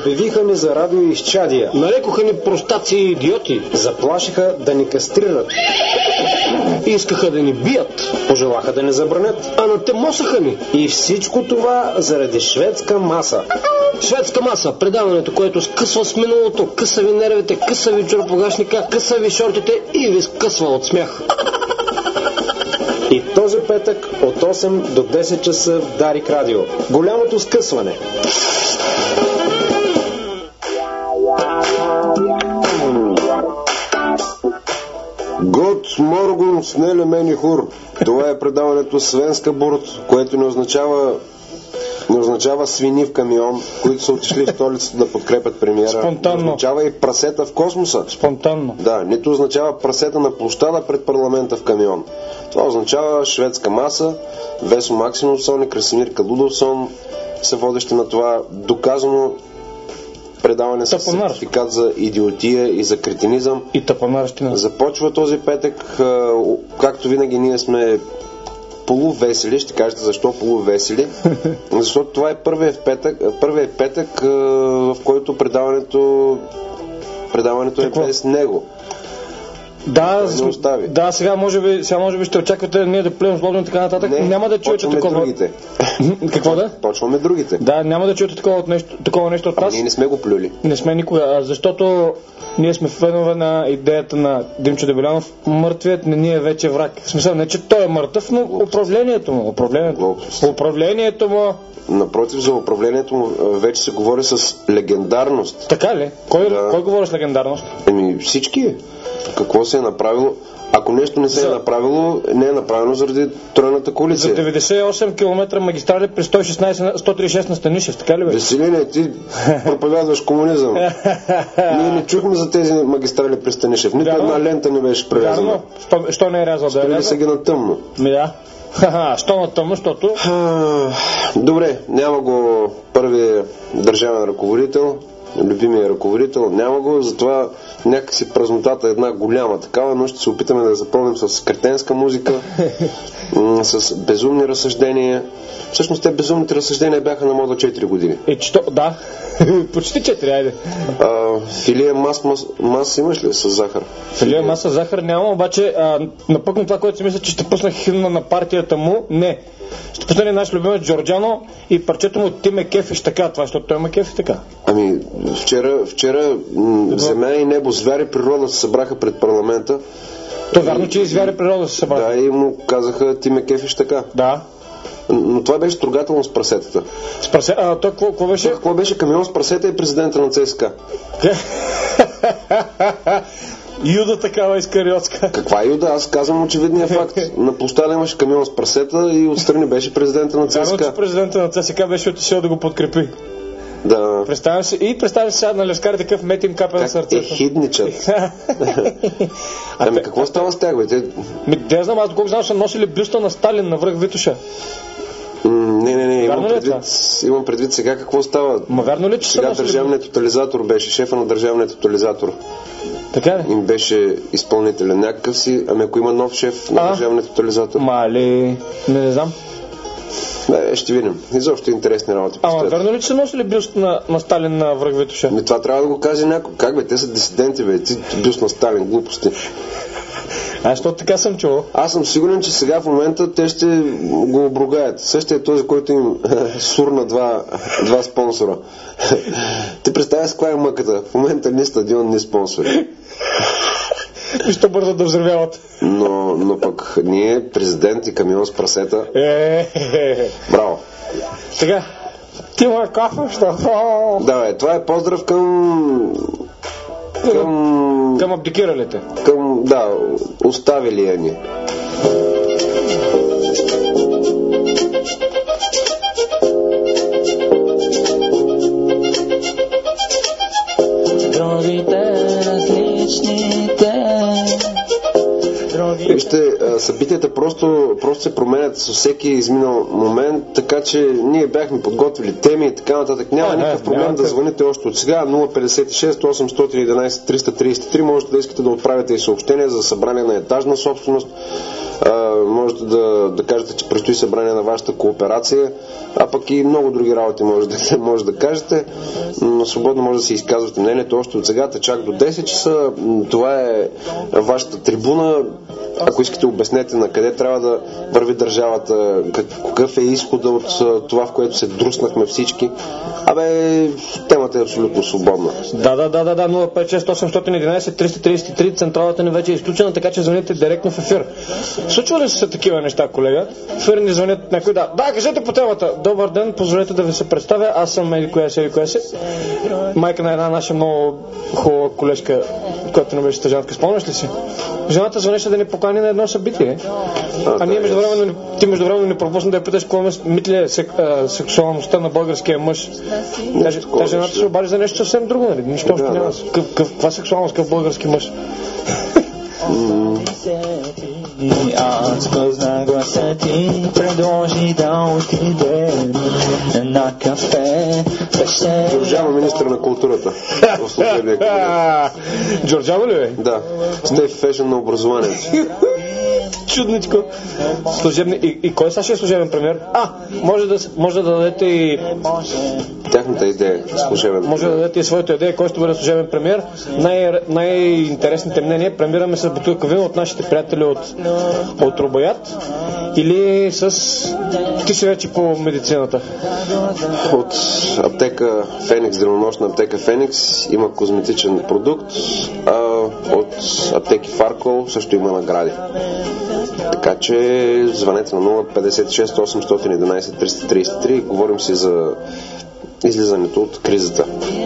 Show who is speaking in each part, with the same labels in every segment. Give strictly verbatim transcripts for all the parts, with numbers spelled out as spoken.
Speaker 1: Обявиха ни за радиоизчадия.
Speaker 2: Нарекоха ни простаци и идиоти.
Speaker 1: Заплашиха да ни кастрират.
Speaker 2: Искаха да ни бият.
Speaker 1: Пожелаха да ни забранят.
Speaker 2: А натемосаха ни.
Speaker 1: И всичко това заради шведска маса.
Speaker 2: Шведска маса, предаването, което скъсва с миналото, къса ви нервите, къса ви чорапогашника, къса ви шортите и ви скъсва от смях.
Speaker 1: И този петък от осем до десет часа в Дарик Радио. Голямото скъсване.
Speaker 3: Год моргун снеле мени хур. Това е предаването Свенска бурт, което не означава не означава свини в камион, които са отишли в столицата да подкрепят премиера.
Speaker 2: Спонтанно.
Speaker 3: Не означава и прасета в космоса.
Speaker 2: Спонтанно.
Speaker 3: Да, нито означава прасета на площада пред парламента в камион. Това означава шведска маса, Весо Максимовсон и Красимир Калудовсон са водещи на това доказано предаване с сертификат за идиотия и за кретинизъм.
Speaker 2: И тъпанарщина.
Speaker 3: Започва този петък, както винаги ние сме полувесели. Ще кажете защо полувесели? Защото това е първият петък, първият петък в който предаването предаването е без него.
Speaker 2: Да,
Speaker 3: да,
Speaker 2: да, сега може би, сега може би ще очаквате ние да плеем злобно и така нататък.
Speaker 3: Не,
Speaker 2: няма да чуете такова.
Speaker 3: Другите.
Speaker 2: Какво да?
Speaker 3: Почваме другите.
Speaker 2: Да, няма да чуете такова нещо, такова нещо от нас.
Speaker 3: А ние не сме го плюли.
Speaker 2: Не сме никога, защото ние сме фенове на идеята на Димчо Дебелянов. Мъртвият не ни е вече враг. В смисъл, не че той е мъртъв, но управлението му. Управлението, управлението му.
Speaker 3: Напротив, за управлението му вече се говори с легендарност.
Speaker 2: Така ли? Кой,
Speaker 3: да.
Speaker 2: Кой говори с легендарност?
Speaker 3: Еми всички. Какво се е направило? Ако нещо не се за... е направило, не е направено заради тройната коалиция.
Speaker 2: За деветдесет и осем километра магистрали при сто и шестнадесет сто тридесет и шест на Станишев, така ли бе?
Speaker 3: Веселине, ти проповядваш комунизъм. Ние не чухме за тези магистрали при Станишев. Нито Вярно? Една лента не беше прерязана.
Speaker 2: Що, що не е рязал да е рязал?
Speaker 3: Строили са ги на тъмно.
Speaker 2: Ми да. Ха-ха, що на тъмно, защото...
Speaker 3: Добре, няма го първия държавен ръководител, любимия ръководител, няма го, затова някакси празнотата е една голяма такава, но ще се опитаме да запълним с кретенска музика, с безумни разсъждения. Всъщност те безумните разсъждения бяха на мода четири години.
Speaker 2: Е, че то, да, почти четири, айде.
Speaker 3: А, филия мас, мас, мас имаш ли с захар?
Speaker 2: Филия мас с захар няма, обаче а, напъкно това, което си мисля, че ще пусна химна на партията му, не. Ще пусне наш любимец Джорджано и парчето му Ти ме кефиш така, това, защото той ме кефи така.
Speaker 3: Ами, вчера, вчера м- земя и небо, звяри природа се събраха пред парламента.
Speaker 2: То вярно, че и звяри природа се събраха.
Speaker 3: Да, и му казаха Ти ме кефиш така.
Speaker 2: Да.
Speaker 3: Но това беше трогателно с прасетата.
Speaker 2: С прасе... А, то какво, какво беше?
Speaker 3: Какво беше камион с прасета и президента на ЦСКА?
Speaker 2: Юда такава изкариотска.
Speaker 3: Каква Юда? Аз казвам очевидния факт. На площада имаше камион с прасета и отстрани беше президента на ЦСКА.
Speaker 2: Вярно, че президента на ЦСКА беше отишъл да го подкрепи.
Speaker 3: Да.
Speaker 2: Представям се, и представям се сега на Левскари такъв мет им капе на сърцето.
Speaker 3: Е, хидничат. Ами какво става с тях, бе? Те...
Speaker 2: Ми, не знам, аз доколко знам, са носили бюста на Сталин на връх Витоша.
Speaker 3: М, не, не, не, имам предвид,
Speaker 2: е
Speaker 3: имам предвид сега какво става.
Speaker 2: Ма вярно ли, че
Speaker 3: сега държавният тотализатор беше, шефа на държавният тотализатор.
Speaker 2: Така ли?
Speaker 3: Им беше изпълнителен някакъв си, ами ако има нов шеф на държавния тотализатор.
Speaker 2: Мали, не, не знам.
Speaker 3: Не, ще видим. Изобщо интересни работи.
Speaker 2: Ама верно ли, че са носили бюст на, на Сталин на връх Витоша?
Speaker 3: Ми това трябва да го каже някой. Как бе, те са дисиденти, бе. Ти бюст на Сталин, глупости.
Speaker 2: А, защото така съм чувал.
Speaker 3: Аз съм сигурен, че сега в момента те ще го обругаят. Същия е този, който им сурна два, два спонсора. Ти представяш каква е мъката. В момента ни стадион, ни спонсори.
Speaker 2: Нищо бързо да взривяват.
Speaker 3: Но, но пък ние, президент и камион с прасета. Браво.
Speaker 2: Сега, ти ме кафаш, да.
Speaker 3: Да, бе, това е поздрав към... Към...
Speaker 2: Към абдикиралите.
Speaker 3: Към, да, оставили я ни. Вижте, събитията просто, просто се променят с всеки изминал момент, така че ние бяхме подготвили теми и така нататък. Няма а, никакъв проблем да звъните още от сега. Нула петдесет и шест осемстотин и единадесет триста тридесет и три можете да искате да отправите и съобщения за събрание на етажна собственост. а, можете да, да кажете, че предстои събрание на вашата кооперация, а пък и много други работи може да, може да кажете. Но свободно може да се изказвате мнението още от сега, чак до десет часа. Това е вашата трибуна. Ако искате, обяснете на къде трябва да върви държавата, какъв е изхода от това, в което се друснахме всички. Абе, темата е абсолютно свободна.
Speaker 2: Да, да, да, да, да, нула пет шест осем едно едно триста тридесет и три, централата ни вече е изключена, така че звъните директно в ефир. Случва ли се такива неща, колега? В ефир ни звънят някой, да. Да, кажете по темата. Добър ден, позволете да ви се представя. Аз съм Еди коя си, Еди коя си. Майка на една наша много хубава колежка, която не беше стъжантка. Спомняш ли си? Жената звънеше да ни покани на едно събитие. А, а ние междувременно, ти междувременно ни пропусна да я питаш какво мисли е сек, а, сексуалността на българския мъж. Тя, тя жената се обади за нещо съвсем друго, нали? Нищо още няма. Каква сексуалност, какъв български мъж? Аз познах гласа ти, предложи да отидем на кафе.
Speaker 3: Джорджано, министър на културата. В служебния кабинет.
Speaker 2: Джорджано ли бе?
Speaker 3: Да. Стей фешън на образованието.
Speaker 2: Чудничко. Служебни... И, и кой сега е служебен премиер? А, може да, може да дадете и...
Speaker 3: Тяхната идея, служебен.
Speaker 2: Може да дадете и своята идея, кой ще бъде служебен премиер. Най- най-интересните мнения премираме с бутилка вино от нашите приятели от, от Рубаят или с... Ти си вече по медицината.
Speaker 3: От аптека Феникс, денонощна аптека Феникс има козметичен продукт, а от аптеки Фаркол също има награди. Така че звънете на нула пет шест осем едно едно триста тридесет и три. Говорим си за излизането от кризата.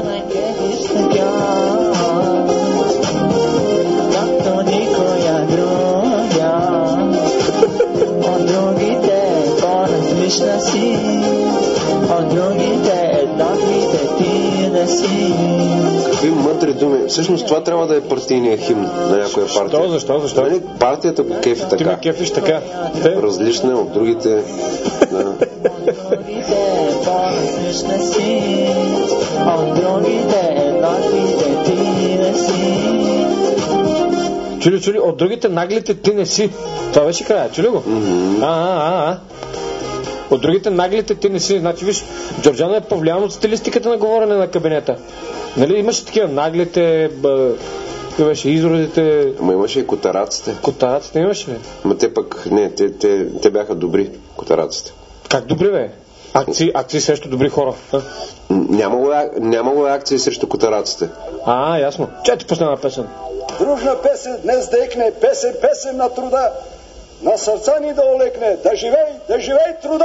Speaker 3: Какви мъдри думи. Всъщност това трябва да е партийния химн на някоя партия.
Speaker 2: Защо? Защо? Защо?
Speaker 3: Нали, партията го кефи така.
Speaker 2: Ти ме кефиш така.
Speaker 3: Различна от другите. Да.
Speaker 2: Чули, чули, от другите наглите ти не си. Това беше края, чули го?
Speaker 3: Mm-hmm.
Speaker 2: А, а, а. От другите наглите ти не си. Значи, виж, Джорджано е повлиян от стилистиката на говорене на кабинета. Нали, имаше такива наглите, бъ... беше изразите...
Speaker 3: Ама имаше и котараците.
Speaker 2: Котараците имаше ли?
Speaker 3: Ама те пък, не, те, те, те бяха добри, котараците.
Speaker 2: Как добри, бе? Акции, акции срещу добри хора. А?
Speaker 3: Нямало, нямало акции срещу котараците.
Speaker 2: А, ясно. Че ти пусна една песен?
Speaker 4: Дружна песен днес да екне, песен, песен на труда. На сърца ни да олекне, да живей, да живей труда!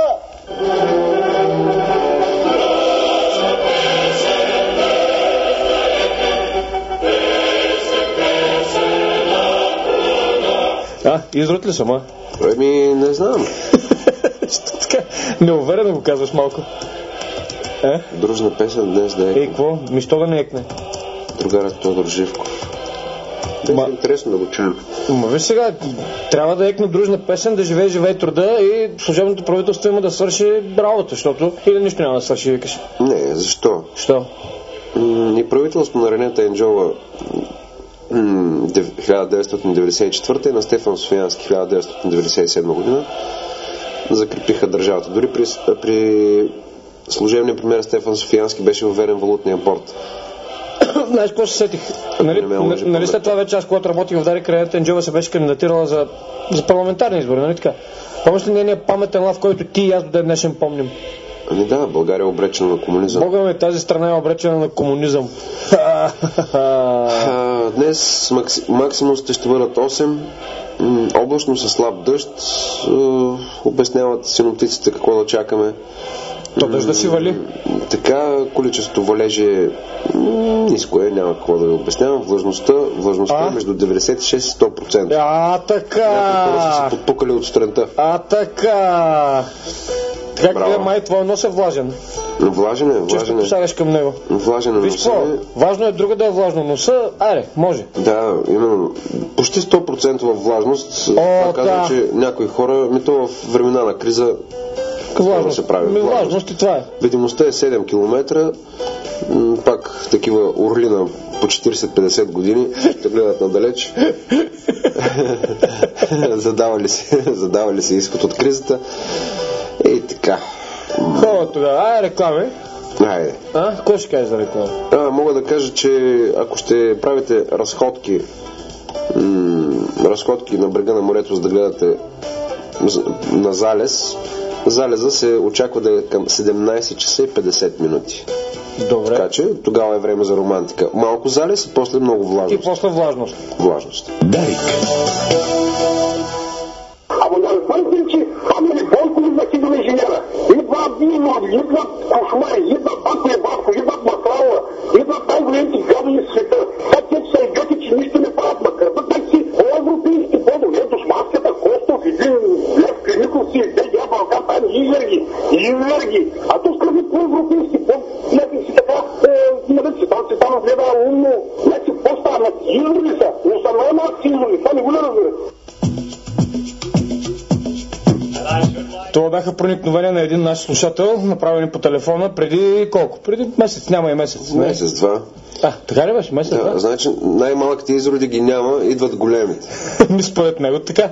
Speaker 2: А, изрод ли съм, а?
Speaker 3: Ами, не знам.
Speaker 2: Така, неуверено го казваш малко. Е?
Speaker 3: Дружна песен днес да екне.
Speaker 2: Ей, какво? Нищо да не екне.
Speaker 3: Другарът Тодор Живков. Ма... Е интересно да го чуем.
Speaker 2: Ма виж сега, трябва да екне дружна песен, да живее, живее труда и служебното правителство има да свърши работа, защото или нищо няма да свърши, викаш.
Speaker 3: Не, защо?
Speaker 2: Що?
Speaker 3: М- и правителството на Ренета Енджова м- хиляда деветстотин деветдесет и четвърта и на Стефан Софиянски хиляда деветстотин деветдесет и седма година закрепиха държавата. Дори при, при служебния премиер Стефан Софиянски беше уверен валутния борд.
Speaker 2: Знаеш какво се сетих? Нали, нали след това вече аз, когато работих в Дарик, Ренета Енджова се беше кандидатирала за, за парламентарни избори, нали така? Помниш ли нейния паметен лав, който ти и аз до ден днешен помним?
Speaker 3: Ами да, България е обречена на комунизъм.
Speaker 2: Бога ми, тази страна е обречена на комунизъм.
Speaker 3: а, днес макси, максимумите ще бъдат осем. М- облачно със слаб дъжд. Е, обясняват синоптиците какво да чакаме.
Speaker 2: То дъжда си вали.
Speaker 3: Така, количеството валежи е ниско е, няма какво да ви обяснявам. Влажността, влажността е между деветдесет и шест и сто процента.
Speaker 2: А, така!
Speaker 3: Някои хора са се подпукали от сутринта.
Speaker 2: А, така! Така къде май твой нос е влажен.
Speaker 3: Влажен е, влажен е.
Speaker 2: Често посягаш към него.
Speaker 3: Влажен е.
Speaker 2: Виж какво, важно е друга да е влажно. Носа, айде, може.
Speaker 3: Да, именно. Почти сто процента влажност.
Speaker 2: О,
Speaker 3: това казва,
Speaker 2: да.
Speaker 3: че някои хора, ми то в времена на криза
Speaker 2: Влажност.
Speaker 3: се прави.
Speaker 2: Ми, влажност и това е.
Speaker 3: Видимостта е седем километра. Пак пак такива орлина по четирийсет-петдесет години, ще гледат надалеч. задавали, се, задавали се изход от кризата. И така.
Speaker 2: Хубаво тогава. Ай, реклами.
Speaker 3: Айде.
Speaker 2: А? Кой ще каже за реклама?
Speaker 3: А, мога да кажа, че ако ще правите разходки м- разходки на брега на морето, за да гледате на залез, залеза се очаква да е към седемнайсет часа и петдесет минути.
Speaker 2: Добре.
Speaker 3: Така че тогава е време за романтика. Малко залез и после много влажност.
Speaker 2: И после влажност.
Speaker 3: Влажност.
Speaker 5: Дарик.
Speaker 6: Ама да разбързим, че Памели Бойкови за хидро инженера. Идва Абдино, идва Кошмай, идва Батко Ебавко, идва Маслава, идва най-големите гадони в света. Сега те са и гъти, че нищо не правят, макар да так си по-европейски подове. Ето с маската, Костов, един Лев Креников си, БГ Балкан, там изверги, изверги. А то скърби по-европейски под, някак си така, нали си, там си там гледа умно, някак си по-станат, изверги са, но са най-малки изверги, това не го ли разбирате?
Speaker 2: Това бяха проникновения на един наш слушател, направени по телефона преди колко? Преди месец, няма и месец.
Speaker 3: Месец-два.
Speaker 2: А, така ли беше? Месец,
Speaker 3: да, значи най-малките изроди ги няма, идват големите.
Speaker 2: Ми според него така.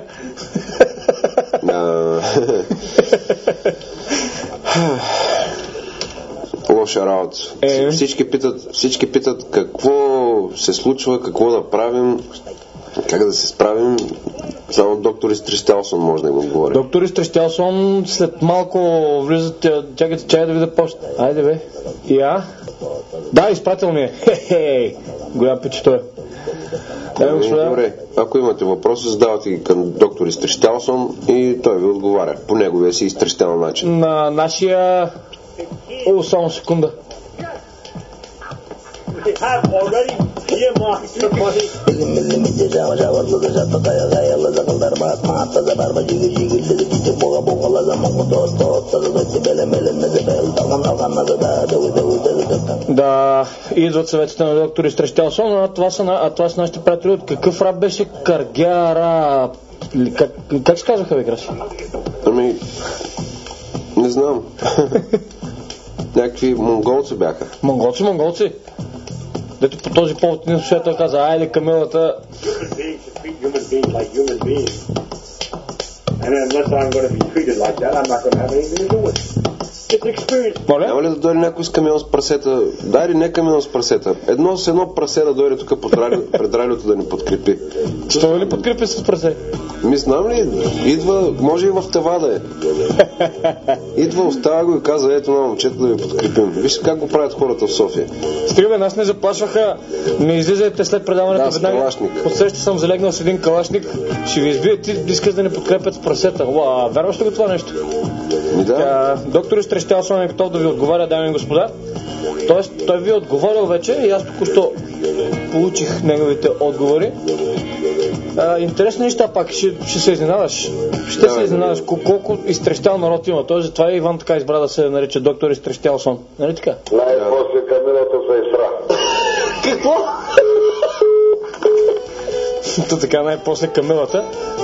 Speaker 3: Лоша работа.
Speaker 2: Е.
Speaker 3: Всички питат, всички питат какво се случва, какво да правим, как да се справим. Само доктор Изтрещялсон може да им отговори.
Speaker 2: Доктор Изтрещялсон след малко влизат, чакайте чай да видя почта. Айде бе. Я? Да, изпратил ми е. Хе-хе. Голям пич той.
Speaker 3: Ами, добре, ако имате въпроси, задавате ги към доктор Изтрещялсон и той ви отговаря по неговия си изтрещял начин.
Speaker 2: На нашия... О, само секунда.
Speaker 7: have already earmarked the money.
Speaker 2: Да, идват съветите на доктор Изтрещялсон, а това са, а това са нашите приятели от какъв раб беше? Каргяра... Как, как се казваха, бе, Краси?
Speaker 3: Ами... Не знам. Някакви монголци бяха.
Speaker 2: Монголци, монголци. Дето по този повод един слушател каза, айде камилата.
Speaker 7: Human beings like human beings. And unless I'm going to be treated like that, I'm not going to have anything to do with it. It's experience.
Speaker 2: Моля?
Speaker 3: Няма ли да дойде някой с камион с прасета? Дай ли не камион с прасета? Едно с едно прасе да дойде тук пред радиото да ни подкрепи.
Speaker 2: Що ли подкрепи с прасе?
Speaker 3: Ми знам ли, идва, може и в това да е. Идва, остава го и казва, ето на момчета да ви подкрепим. Вижте как го правят хората в София.
Speaker 2: Стриве, нас не заплашваха, не излизайте след предаването
Speaker 3: да, веднага.
Speaker 2: Отсреща съм залегнал с един калашник, ще ви избие, ти искаш да ни подкрепят с прасета. Уа, вярваш ли го това нещо?
Speaker 3: Да.
Speaker 2: Тя, доктор Изтрещялсон е готов да ви отговаря, дами и господа. Тоест, той ви е отговорил вече и аз току-що получих неговите отговори. А, интересни неща пак, ще, ще се изненадаш. Ще да, се изненадаш да, колко изтрещял народ има. Той затова и Иван така избра да се нарича доктор Изтрещялсон. Нали така?
Speaker 6: Най-после камилата се изтра.
Speaker 2: Какво? То така най-после камилата.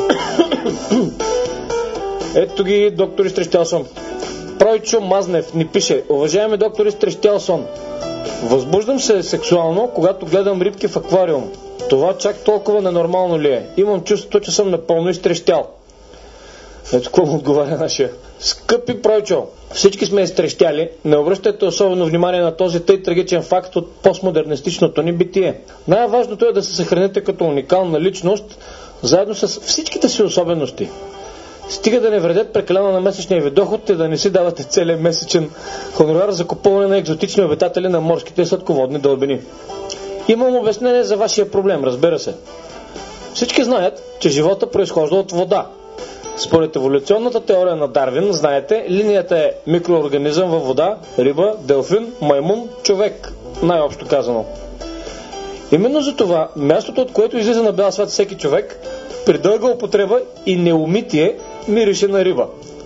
Speaker 2: Ето ги доктор Изтрещялсон. Пройчо Мазнев ни пише: уважаеми доктор Изтрещялсон, възбуждам се сексуално, когато гледам рибки в аквариум. Това чак толкова ненормално ли е? Имам чувството, че съм напълно изтрещял. Ето какво му отговаря нашия. Скъпи Пройчо, всички сме изтрещяли. Не обръщайте особено внимание на този тъй трагичен факт от постмодернистичното ни битие. Най-важното е да се съхраните като уникална личност, заедно с всичките си особености. Стига да не вредят прекалено на месечния ви доход и да не си давате целия месечен хонорар за купуване на екзотични обитатели на морските и сладководни дълбини. Имам обяснение за вашия проблем, разбира се. Всички знаят, че живота произхожда от вода. Според еволюционната теория на Дарвин, знаете, линията е микроорганизъм във вода, риба, делфин, маймун, човек, най-общо казано. Именно за това, мястото, от което излиза на бял свят всеки човек, при дълга употреба и неумитие мирише на риба.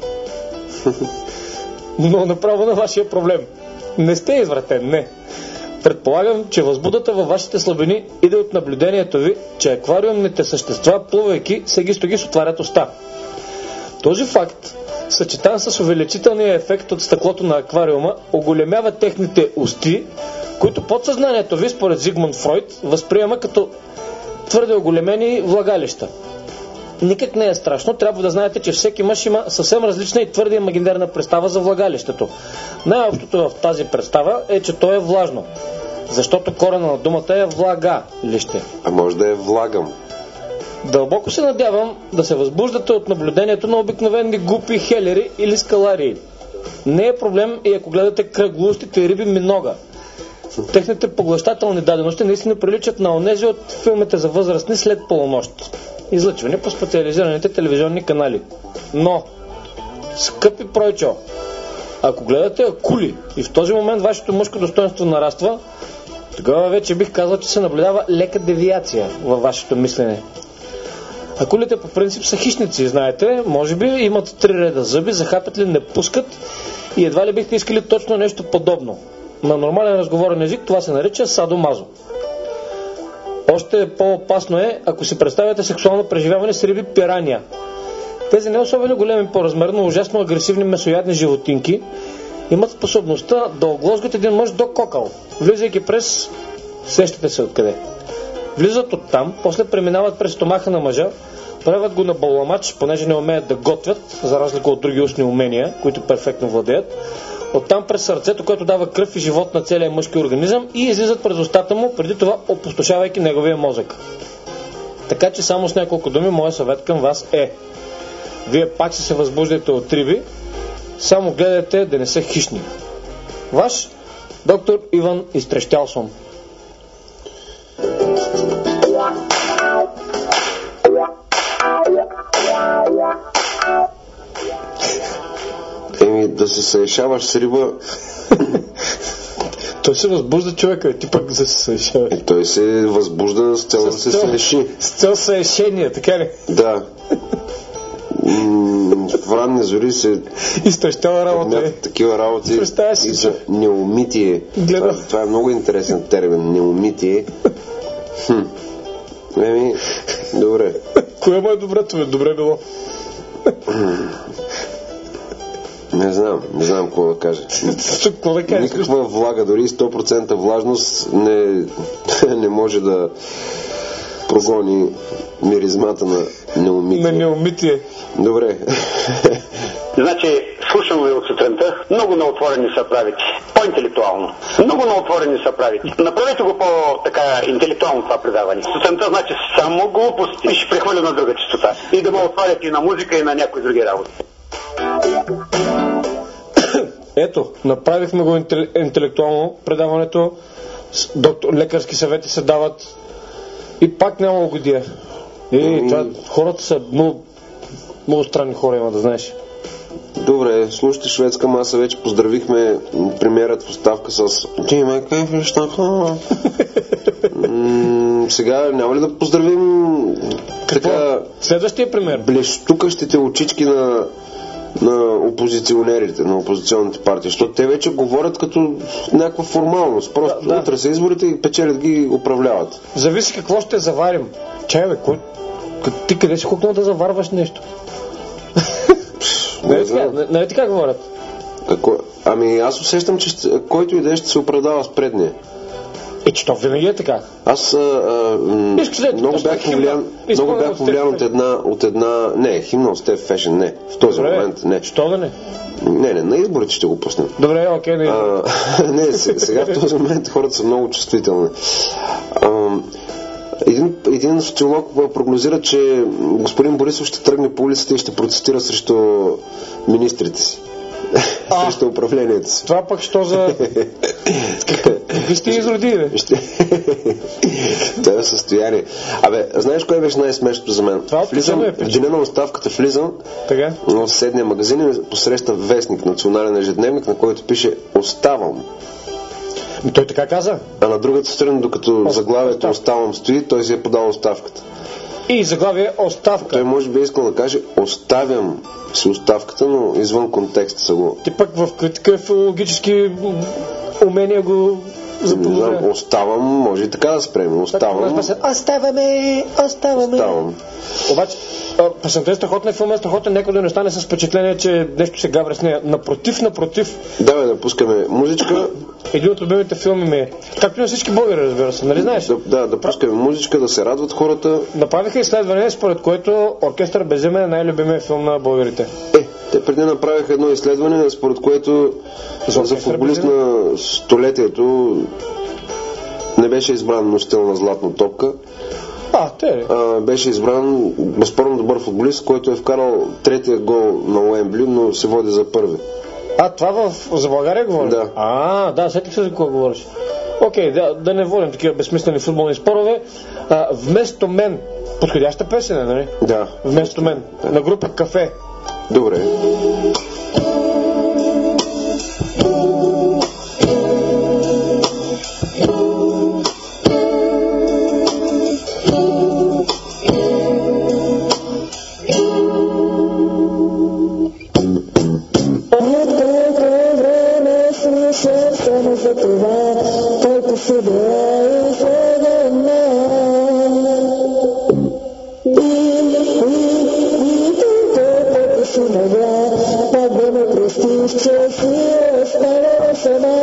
Speaker 2: Но направо на вашия проблем. Не сте извратен, не. Предполагам, че възбудата във вашите слабини иде от наблюдението ви, че аквариумните същества, плувайки, сегисто-гис отварят уста. Този факт, съчетан с увеличителния ефект от стъклото на аквариума, оголемява техните усти, които подсъзнанието ви, според Зигмунд Фройд, възприема като твърде оголемени влагалища. Никак не е страшно, трябва да знаете, че всеки мъж има съвсем различна и твърде имагинерна представа за влагалището. Най-общото в тази представа е, че то е влажно, защото корена на думата е влагалище.
Speaker 3: А може да е влагам.
Speaker 2: Дълбоко се надявам да се възбуждате от наблюдението на обикновени гупи, хелери или скаларии. Не е проблем и ако гледате кръглоустите риби минога. Техните поглъщателни дадености наистина приличат на онези от филмите за възрастни след полунощ, излъчвани по специализираните телевизионни канали. Но, скъпи пройчо, ако гледате акули и в този момент вашето мъжко достоинство нараства, тогава вече бих казал, че се наблюдава лека девиация във вашето мислене. Акулите по принцип са хищници, знаете, може би имат три реда зъби, захапят не пускат и едва ли бихте искали точно нещо подобно. На нормален разговорен език това се нарича садомазо. Още по-опасно е, ако си представяте сексуално преживяване с риби пирания. Тези не особено големи по размер, но ужасно агресивни месоядни животинки имат способността да оглозгат един мъж до кокъл, влизайки през... сещате се откъде. Влизат оттам, после преминават през стомаха на мъжа, правят го на баламач, понеже не умеят да готвят, за разлика от други устни умения, които перфектно владеят. Оттам през сърцето, което дава кръв и живот на целия мъжки организъм и излизат през устата му, преди това опустошавайки неговия мозък. Така че само с няколко думи, моят съвет към вас е: вие пак ще се възбуждате от риби, само гледайте да не са хищни. Ваш доктор Иван Изтрещялсон.
Speaker 3: Еми, да се съешаваш с риба...
Speaker 2: Той се възбужда човека, ти пък да се съешаваш.
Speaker 3: Е, той се възбужда с цел да се съеши.
Speaker 2: С цел съешение, така ли?
Speaker 3: Да. М- в ранни зори се...
Speaker 2: Изтрещава работа, е.
Speaker 3: Такива работи и за неумитие. Това, това е много интересен термин. Неумитие. Хм. Еми, добре.
Speaker 2: Кое му е добре, това добре било?
Speaker 3: Не знам, не знам какво да кажа.
Speaker 2: Какво да кажеш?
Speaker 3: Никаква влага, дори сто процента влажност не, не може да прогони миризмата на неумитие.
Speaker 2: На неумитие.
Speaker 3: Добре.
Speaker 6: Значи, слушам ви от сутринта, много наотворени са правите. По-интелектуално. Много наотворени са правите. Направете го по-така интелектуално това предаване. Сутринта, значи, само глупости. И ще прехвърля на друга честота. И да ме отварят и на музика, и на някои други работи.
Speaker 2: Ето, направихме го интелектуално предаването. Доктор, лекарски съвети се дават. И пак няма угодия. И това, хората са много, много странни хора, има да знаеш.
Speaker 3: Добре, слушайте Шведска маса, вече поздравихме премиерът в оставка с ти ме кайфиш така. Сега няма ли да поздравим така
Speaker 2: следващия премиер?
Speaker 3: Блещукащите очички на на опозиционерите, на опозиционните партии, защото те вече говорят като някаква формалност. Просто да, да. Утре са изборите и печелят ги управляват.
Speaker 2: Зависи какво ще заварим. Чай бе, кой... ти къде си хукнал да заварваш нещо? Не е така, не, не така говорят.
Speaker 3: Какво? Ами аз усещам, че ще, който идея ще се оправдава с предния.
Speaker 2: Е, че то винаги е така.
Speaker 3: Аз а, а, м- много бях повлиян, много бях повлиян от една, от една... Не, химна от Стеф Фешен, не. В този
Speaker 2: Добре,
Speaker 3: момент, не.
Speaker 2: Що да не?
Speaker 3: Не, не, на изборите ще го пуснем.
Speaker 2: Добре, окей, не.
Speaker 3: А, не, сега в този момент хората са много чувствителни. А, един, един социолог прогнозира, че господин Борисов ще тръгне по улицата и ще протестира срещу министрите си.
Speaker 2: А,
Speaker 3: срещу управлението си.
Speaker 2: Това пък що за... Какви сте изроди, бе?
Speaker 3: Това е състояние. Абе, знаеш кое беше най-смешното за мен?
Speaker 2: Това
Speaker 3: влизам,
Speaker 2: е
Speaker 3: в деня на оставката влизам
Speaker 2: така?
Speaker 3: В съседния магазин и посреща вестник, национален ежедневник, на който пише "Оставам".
Speaker 2: И той така каза?
Speaker 3: А на другата страна, докато О, заглавието "Оставам" стои, той си е подал оставката.
Speaker 2: И заглавие "Оставка".
Speaker 3: Той може би искал да каже "Оставям си оставката", но извън контекста са го.
Speaker 2: Ти пък в такъв логически умения го за продължение.
Speaker 3: Оставам, може и така да спрем. Оставам.
Speaker 2: Оставаме, оставаме.
Speaker 3: Оставам.
Speaker 2: Обаче, песента е страхотна, филма е страхотен, някой да не стане с впечатление, че нещо се гаври с нея. Напротив, напротив.
Speaker 3: Давай да пускаме музичка.
Speaker 2: Един от любимите филми ми е. Както на всички българи, разбира се, нали знаеш?
Speaker 3: Да, да, да пускаме музичка, да се радват хората.
Speaker 2: Направиха изследване, според което Оркестър без име е най-любимият филм на българите.
Speaker 3: Е, те преди направиха едно изследване, според което за, за футболист на столетието не беше избран носител на златна топка.
Speaker 2: А, те
Speaker 3: а, беше избран безспорно добър футболист, който е вкарал третия гол на Уембли, но се води за първи.
Speaker 2: А, това в, за България говориш?
Speaker 3: Да.
Speaker 2: А, да, сетих се за какво говориш. Окей, да, да не водим такива безсмислени футболни спорове. А, вместо мен, подходяща песен, нали?
Speaker 3: Да.
Speaker 2: Вместо мен, да. На група Кафе.
Speaker 3: Добре.
Speaker 5: За това, който се бе изгледан и толкова си нага, пак да ме простиш, че си остана сама.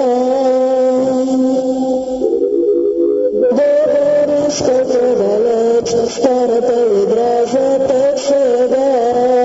Speaker 5: Говориш колко далеч, старата игра за теб сега.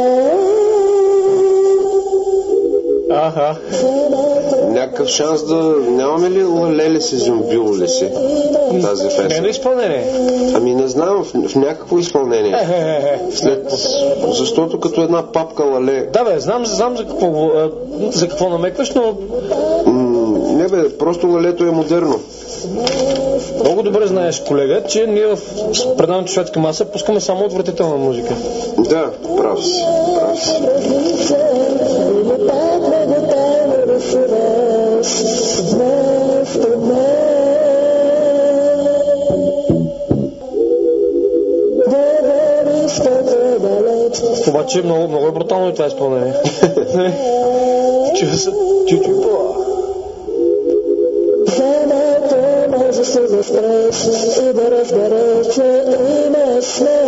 Speaker 2: Аха.
Speaker 3: Някакъв шанс да... Нямаме ли леле си, зомбило ли си тази песен?
Speaker 2: Не е ли изпълнение?
Speaker 3: Ами не знам, в, в някакво изпълнение.
Speaker 2: Е, е, е.
Speaker 3: След... Защото като една папка лале...
Speaker 2: Да бе, знам, знам за, какво, за какво намекваш, но...
Speaker 3: М- не бе, просто лалето е модерно.
Speaker 2: Много добре знаеш, колега, че ние в предаването Шведска маса пускаме само отвратителна музика.
Speaker 3: Да, прав си, прав си.
Speaker 2: Обаче много, много е брутално и това изпълнение. Чува се, чу-чу.
Speaker 5: Може се да спреш и да разбереш, че имаш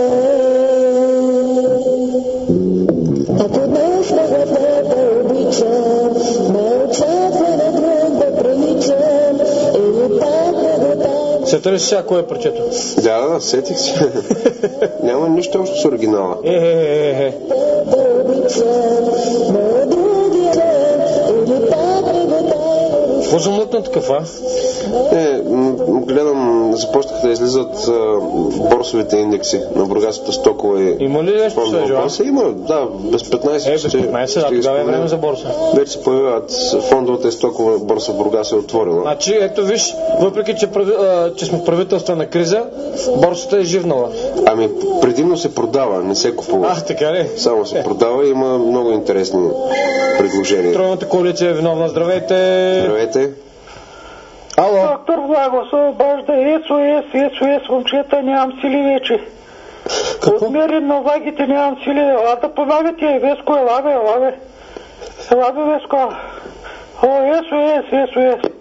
Speaker 5: снег. Ако днес мога да те обичам, не очаквай на друг да приличам, или пак да го там.
Speaker 2: Сета ли си сега кое е парчето?
Speaker 3: Да, да, сетих си. Няма нищо общо с оригинала.
Speaker 2: Е, е, е, е.
Speaker 5: Да обичам, на другия ден, или пак да го там.
Speaker 2: Какво замлъкна такъв, а?
Speaker 3: Е, м- гледам, започнаха да излизат а, борсовите индекси на Бургаската стокова и...
Speaker 2: Има ли нещо свежо?
Speaker 3: Борса? Има, да, без петнайсет.
Speaker 2: Е, без петнайсет, да, тогава е време за борса.
Speaker 3: Вече се появяват фондовата и стокова борса в Бургас е отворила.
Speaker 2: Значи, ето виж, въпреки че, прави, а, че сме в правителствена криза, борсата е живнала.
Speaker 3: Ами, предимно се продава, не се купува.
Speaker 2: А, така ли?
Speaker 3: Само се
Speaker 2: е.
Speaker 3: продава и има много интересни предложения.
Speaker 2: Тройната коалиция е виновна. Здравейте!
Speaker 3: Здравейте!
Speaker 2: Ало!
Speaker 8: Доктор Влаго се обажда. Ес О Ес, Ес О Ес, момчета, нямам сили вече.
Speaker 2: Какво?
Speaker 8: Отмерим на вагите, нямам сили. Ела да помагате, Веско, ела бе, ела бе. Ела бе, Веско. О, Ес О Ес, Ес О Ес.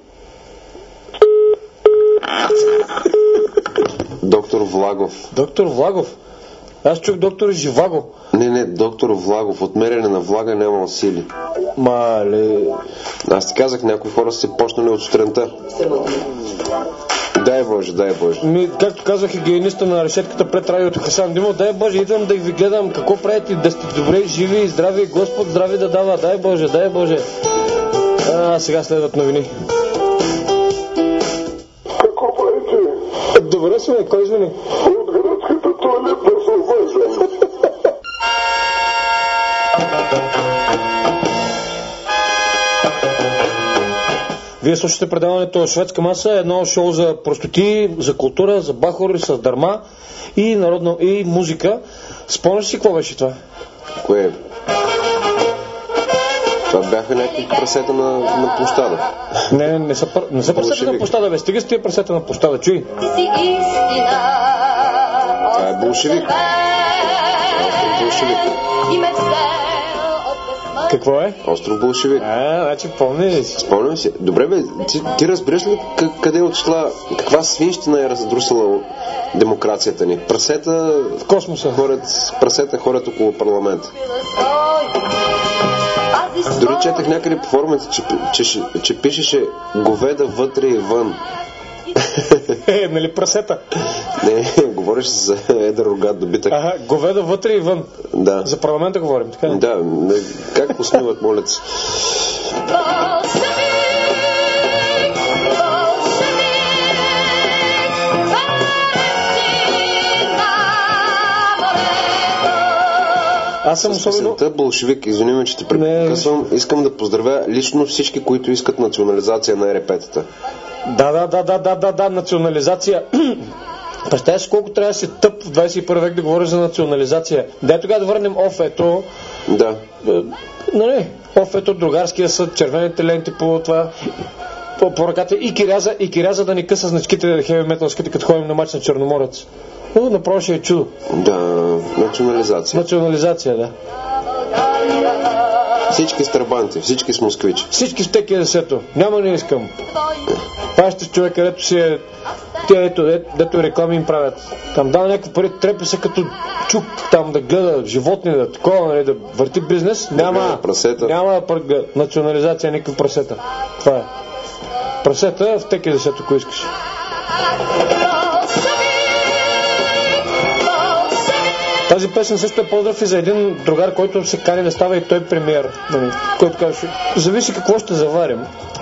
Speaker 3: Доктор Влагов.
Speaker 2: Доктор Влагов? Аз чух доктор Живаго.
Speaker 3: Не, не, доктор Влагов. Отмеряне на влага нямал сили.
Speaker 2: Мале...
Speaker 3: Аз ти казах, някои хора са се почнали от сутринта. Дай Боже, дай Боже.
Speaker 2: Ми, както казах хигиениста на решетката пред радиото Хасан Димов, дай Боже, идвам да ви гледам какво правите, да сте добре, живи и здрави, Господ здрави да дава, дай Боже, дай Боже. А, сега следват новини.
Speaker 6: Какво правите?
Speaker 2: Добре сме, кой звъни?
Speaker 6: От градската туалетна се обаждам.
Speaker 2: Вие слушате предаването Шведска маса, едно шоу за простоти, за култура, за бахори, с дърма и народно и музика. Спомняш си какво беше това?
Speaker 3: Кое? Това бяха някакви прасета на, на площада.
Speaker 2: Не, не, не са, не са прасета на площада, бе. Стига с тия прасета на площада, чуй.
Speaker 3: Това е болшевик. Това е болшевик.
Speaker 2: Какво е?
Speaker 3: Остров Болшевик.
Speaker 2: А, значи помни ли си?
Speaker 3: Спомням си. Добре бе, ти, ти разбираш ли къде е отишла, каква свинщина е разрушила демокрацията ни? Прасета
Speaker 2: в космоса.
Speaker 3: Хорят, прасета хорят около парламента. Дори четах някъде по форумите, че, че, че, че пишеше говеда вътре и вън.
Speaker 2: Е, нали прасета?
Speaker 3: Не, говориш за едър рогат добитък.
Speaker 2: Ага, говеда вътре и вън.
Speaker 3: Да.
Speaker 2: За парламента говорим, така ли?
Speaker 3: Да, не, как посмиват, моля се.
Speaker 2: Аз съм особено...
Speaker 3: Болшевик, извини ме, че те прекъсвам. Искам да поздравя лично всички, които искат национализация на ЕРП-тата.
Speaker 2: Да, да, да, да, да, да, да, национализация. Представяш колко трябва да си тъп в двадесет и първи век да говориш за национализация. Дай тогава да върнем ОФ-ето.
Speaker 3: Да.
Speaker 2: Нали, ОФ-ето, другарския съд, червените ленти по това, по, по ръката и киряза, и киряза да ни къса значките хеви металските, като ходим на мач на Черноморец. Но направо ще е чудо.
Speaker 3: Да, национализация.
Speaker 2: Национализация, да.
Speaker 3: Всички страбанти, всички с москвичи.
Speaker 2: Всички в теки десето. Няма не искам. Паща човек, където си е... Те, ето, ето, дето реклами им правят. Там дава някакви пари, трепи се като чук, там да гледа животни, да такова, нали, да върти бизнес. Няма, няма национализация, никакви прасета. Това е. Прасета в теки десето, ако искаш. Тази песен също е поздрав и за един другар, който се кани да става и той премиер, нали, който каже, зависи какво ще заварим.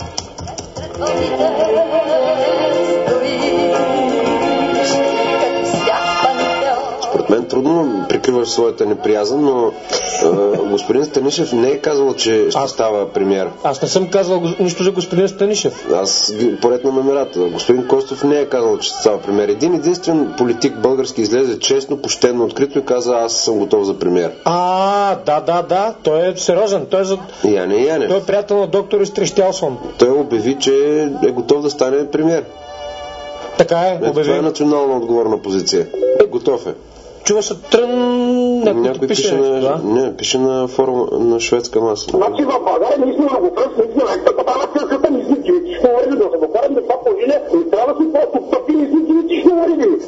Speaker 3: Според мен трудно прикриваш своята неприязън, но е, господин Станишев не е казал, че ще
Speaker 2: аз,
Speaker 3: става премиер.
Speaker 2: Аз не съм казал нищо за господин Станишев.
Speaker 3: Аз поред на номерата. Господин Костов не е казал, че ще става премиер. Един единствен политик български излезе честно, почтенно, открито и каза, аз съм готов за премиер.
Speaker 2: А, да, да, да. Той е сериозен. Той е, за...
Speaker 3: Яне, Яне.
Speaker 2: Той е приятел на доктор Изтрещялсон.
Speaker 3: Той обяви, че е готов да стане премиер.
Speaker 2: Така е,
Speaker 3: е
Speaker 2: обяви.
Speaker 3: Това е национална отговорна позиция. Готов е.
Speaker 2: Чува се трън, някой,
Speaker 3: някой
Speaker 2: пише,
Speaker 3: пише, на,
Speaker 2: да?
Speaker 3: не, пише на форум на шведска маса.
Speaker 6: Значи в България ние сме равноправни, ние сме най-тъпата нацията, ние сме генетично уредени, да се докараме до това положение, не трябва да си просто тъпи, ние сме генетично уредени.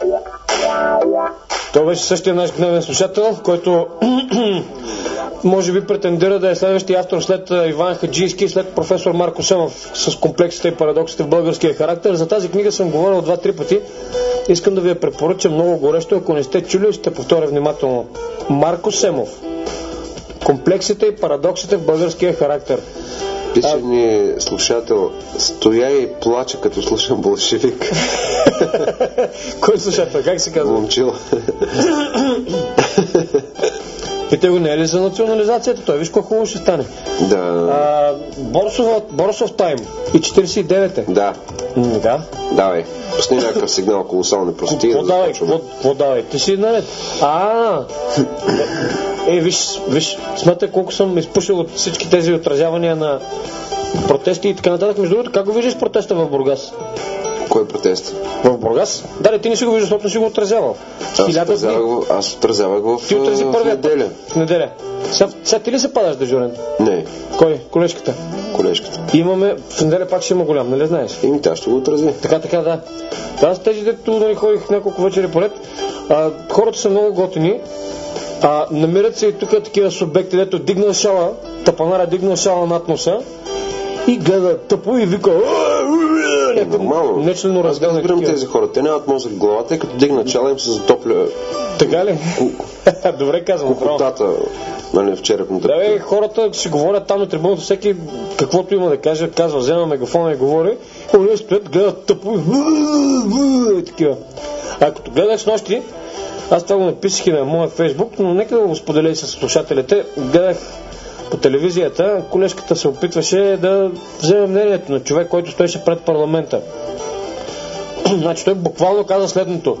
Speaker 2: Това беше същия наш гневен слушател, който може би претендира да е следващия автор след Иван Хаджийски, след професор Марко Семов с комплексите и парадоксите в българския характер. За тази книга съм говорил два-три пъти. Искам да ви я препоръчам много горещо, ако не сте чули, ще повторя внимателно. Марко Семов. Комплексите и парадоксите в българския характер.
Speaker 3: Пише ни слушател, стоя и плача, като слушам Болшевик.
Speaker 2: Кой слушател? Как се казва?
Speaker 3: Момчил.
Speaker 2: Питай го, не е ли за национализацията? Той виж колко хубаво ще стане.
Speaker 3: Да.
Speaker 2: А, Борсов, Борсов тайм и четиридесет и девет.
Speaker 3: Да.
Speaker 2: М, да.
Speaker 3: Давай. Пусни някакъв сигнал, колосални прости.
Speaker 2: Какво давай? Какво давай? Ти си наред. А, е, виж, виж, смятай колко съм изпушил от всички тези отразявания на протести и така нататък. Между другото, как го виждаш протеста в Бургас?
Speaker 3: Кой протест?
Speaker 2: В Бургас? Да, ли, ти не си го виждаш, защото не си го отразявал.
Speaker 3: Аз отразявах, аз отразявах в,
Speaker 2: ти отрази
Speaker 3: в
Speaker 2: първия
Speaker 3: неделя.
Speaker 2: В неделя. Сега, сега ти ли се падаш дежурен?
Speaker 3: Не.
Speaker 2: Кой? Колежката?
Speaker 3: Колежката.
Speaker 2: Имаме, в неделя пак ще има голям, нали знаеш?
Speaker 3: Ими тя ще го отрази.
Speaker 2: Така, така, да. Аз тези, дето нали, ходих няколко вечери поред, а, хората са много готини, а, намират се и тук такива субекти, дето дигнал шала, тапанара дигнал шала над носа и гледа тъпо и вика
Speaker 3: е, нормално.
Speaker 2: Нечлено разгледане.
Speaker 3: Аз разбирам тези хора. Те нямат мозък в главата и като дигнат чала им се затопля.
Speaker 2: Така ли? Добре казвам.
Speaker 3: Кукотата, нали, в черепната.
Speaker 2: Да, бе, хората си говорят там на трибуната, всеки каквото има да каже, казва, взема мегафона и говори, и они стоят, гледат тъпо и такива. А като гледах с нощи, аз това го написах и на моя фейсбук, но нека да го споделя и с слушателите. Гледах по телевизията, колежката се опитваше да вземе мнението на човек, който стоеше пред парламента. Значи той буквално каза следното.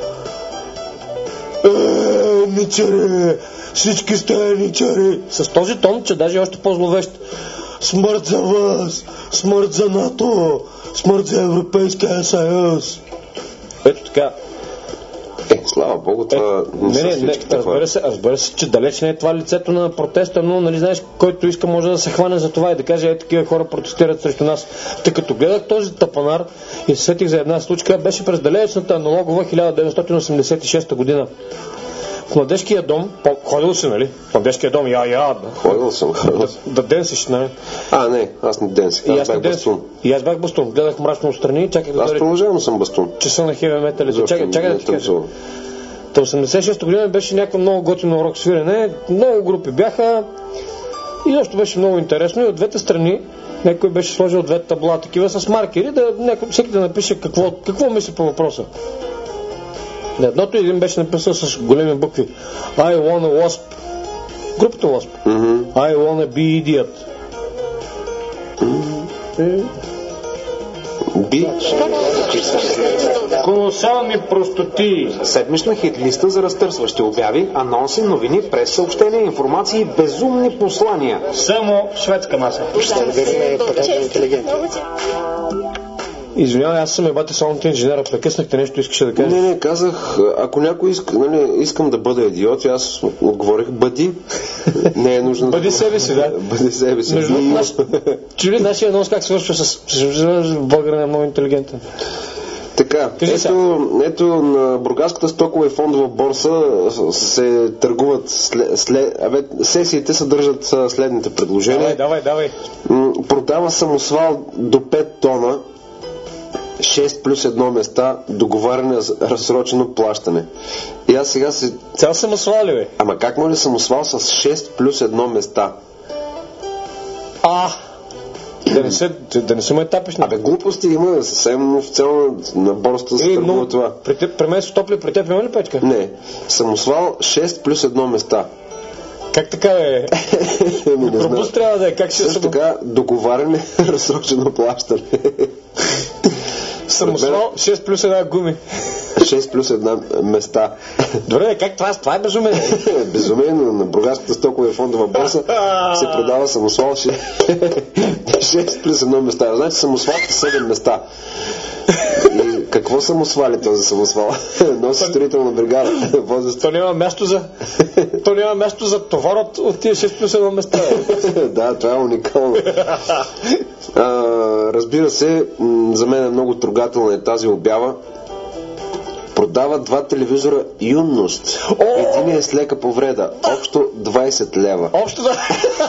Speaker 2: Е, ничари! Всички сте ничари! С този тон, че даже е още по-зловещ. Смърт за вас! Смърт за НАТО! Смърт за Европейския съюз! Ето така.
Speaker 3: Е, слава Богу, това
Speaker 2: е,
Speaker 3: не,
Speaker 2: не,
Speaker 3: са
Speaker 2: не,
Speaker 3: всички
Speaker 2: разбира се, разбира се, че далеч не е това лицето на протеста, но, нали, знаеш, който иска може да се хване за това и да каже, е, такива хора протестират срещу нас. Тъй като гледах този тапанар и се сетих за една случка, беше през далечната аналогова хиляда деветстотин осемдесет и шеста година. В младежкия дом, ходил си, нали? В младежкия дом, я, я, да.
Speaker 3: Ходил съм, ходил
Speaker 2: съм. Да, да денсиш, нали?
Speaker 3: А, не, аз не денсих, аз, аз бях бастун.
Speaker 2: И аз бях бастун, гледах мрачно отстрани, чакай да...
Speaker 3: Аз продължавам съм бастун.
Speaker 2: Часа на хеви метали, чакай, чакай да ти кажа. Та осемдесет и шеста година беше някаква много готино рок свирене, много групи бяха и още беше много интересно и от двете страни някой беше сложил две табла такива с маркери, да някой, всеки да напише какво, какво мисли по въпроса. На едното един беше написал с големи букви I wanna wasp. Групата Wasp.
Speaker 3: Mm-hmm.
Speaker 2: I wanna be idiot.
Speaker 3: Mm-hmm. Би?
Speaker 2: Колосални простоти.
Speaker 1: Седмична хитлиста за разтърсващи обяви, анонси, новини, прес-съобщения, информации, безумни послания.
Speaker 2: Само шведска маса. Извинявай, аз съм ебати салонните инженера. Прекъснахте нещо, искаше да кажеш?
Speaker 3: Не, не, казах, ако някой иска, нали, искам да бъда идиот, аз отговорих, бъди. Не е нужно.
Speaker 2: Бъди себе си, да.
Speaker 3: Бъди себе си.
Speaker 2: Между наш... Чули нашия анонс как свършва с... Българин е много интелигентен.
Speaker 3: Така, ето, ето на Бургаската стокова и фондова борса се търгуват след, след, абе, сесиите съдържат следните предложения.
Speaker 2: Давай, давай, давай.
Speaker 3: Продава самосвал до пет тона, шест плюс едно места, договаряне за разсрочено плащане. И аз сега се...
Speaker 2: Цял самосвал ли, бе?
Speaker 3: Ама как може самосвал с шест плюс едно места?
Speaker 2: А, да не се, да не се ме тапиш.
Speaker 3: Абе, глупости има, съвсем официално на борсата се търгува това.
Speaker 2: При, теб, при мен са топли, при теб има ли печка?
Speaker 3: Не, самосвал шест плюс едно места.
Speaker 2: Как така, бе? Микробус трябва да е, как ще...
Speaker 3: Също така, договаряне, разсрочено плащане.
Speaker 2: Самосвал шест плюс една гуми.
Speaker 3: шест плюс една места.
Speaker 2: Добре, как това? Това е безумие.
Speaker 3: Безумие, но на Бургаската стокова и фондова борса се продава самосвал шест плюс едно места. Значи самосвал седем места. И какво самосвали този самосвал? Носи строителна бригада.
Speaker 2: То няма място за то няма място за товар от, от тия шест плюс едно места.
Speaker 3: Да, това е уникално. А, разбира се, за мен е много трогателна е тази обява. Продава два телевизора юност. Един е с лека повреда. Общо двайсет лева.
Speaker 2: Общо да.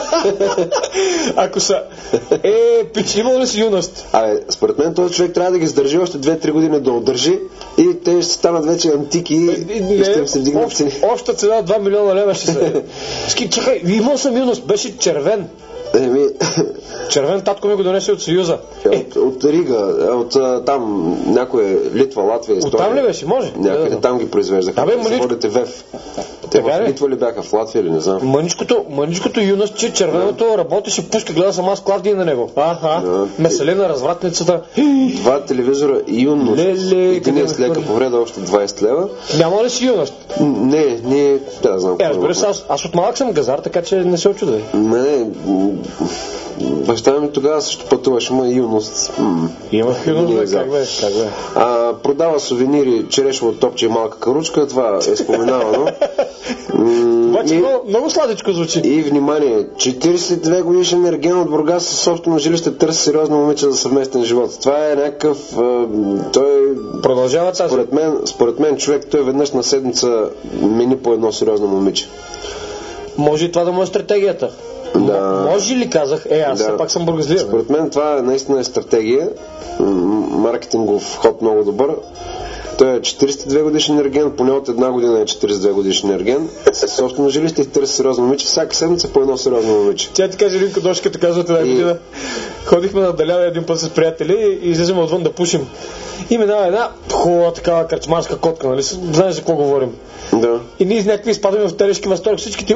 Speaker 2: Ако са... Е, пич, имало ли си юност?
Speaker 3: Абе, според мен този човек трябва да ги издържи още две-три години да удържи и те ще станат вече антики и,
Speaker 2: не,
Speaker 3: и ще им се вдигнат цени.
Speaker 2: Обща цена два милиона лева ще се... Ски, чакай, имал съм юност, беше червен.
Speaker 3: Еми...
Speaker 2: Червен татко ми го донесе от Съюза.
Speaker 3: Е, от, от Рига, от там някоя Литва, Латвия, Естония.
Speaker 2: Оттам ли беше? Може?
Speaker 3: Някъде
Speaker 2: да, да.
Speaker 3: Там ги произвеждаха.
Speaker 2: Абе,
Speaker 3: манич... Заводите ВЕФ. Те в Литва ли бяха, в Латвия ли, не знам.
Speaker 2: Мъничкото, мъничкото юност, че червеното да. Работеше, пуска, гледа съм аз Клавдия на него. Аха, да. Меселина, развратницата.
Speaker 3: Два телевизора юност. Един е с лека повреда, още двайсет лева.
Speaker 2: Няма ли си юност?
Speaker 3: Не, не, да знам.
Speaker 2: Е, разбира се, аз, аз от малък съм газар, така че не се очудвай.
Speaker 3: Не, баща ми тогава също пътуваше, ма юност.
Speaker 2: Имах юност, как бе, как бе.
Speaker 3: А, продава сувенири, черешово топче и малка каручка, това е споменавано.
Speaker 2: Обаче много, много сладичко звучи.
Speaker 3: И внимание, четирийсет и две годишен ерген от Бургас със собствено жилище търси сериозно момиче за съвместен живот. Това е някакъв... Той...
Speaker 2: Продължава тази.
Speaker 3: Според мен, според мен човек, той веднъж на седмица мини по едно сериозно момиче.
Speaker 2: Може и това да му е стратегията.
Speaker 3: Да.
Speaker 2: Може ли, казах, е, аз все да. Пак съм бургазлия.
Speaker 3: Според мен това е наистина е стратегия. Маркетингов ход много добър. Той е четирийсет и две годишен ерген, поне от една година е четирийсет и две годишен ерген. Със собствено жилище и търси сериозно момиче. Всяка седмица по едно сериозно момиче.
Speaker 2: Тя ти каже, Линко Дошката казва от една и... година. Ходихме на Далява един път с приятели и излезем отвън да пушим. И минава една хубава такава карчмарска котка, нали? Знаеш за какво говорим?
Speaker 3: Да.
Speaker 2: И ние с някакви изпадаме в телешки възторг. Всичките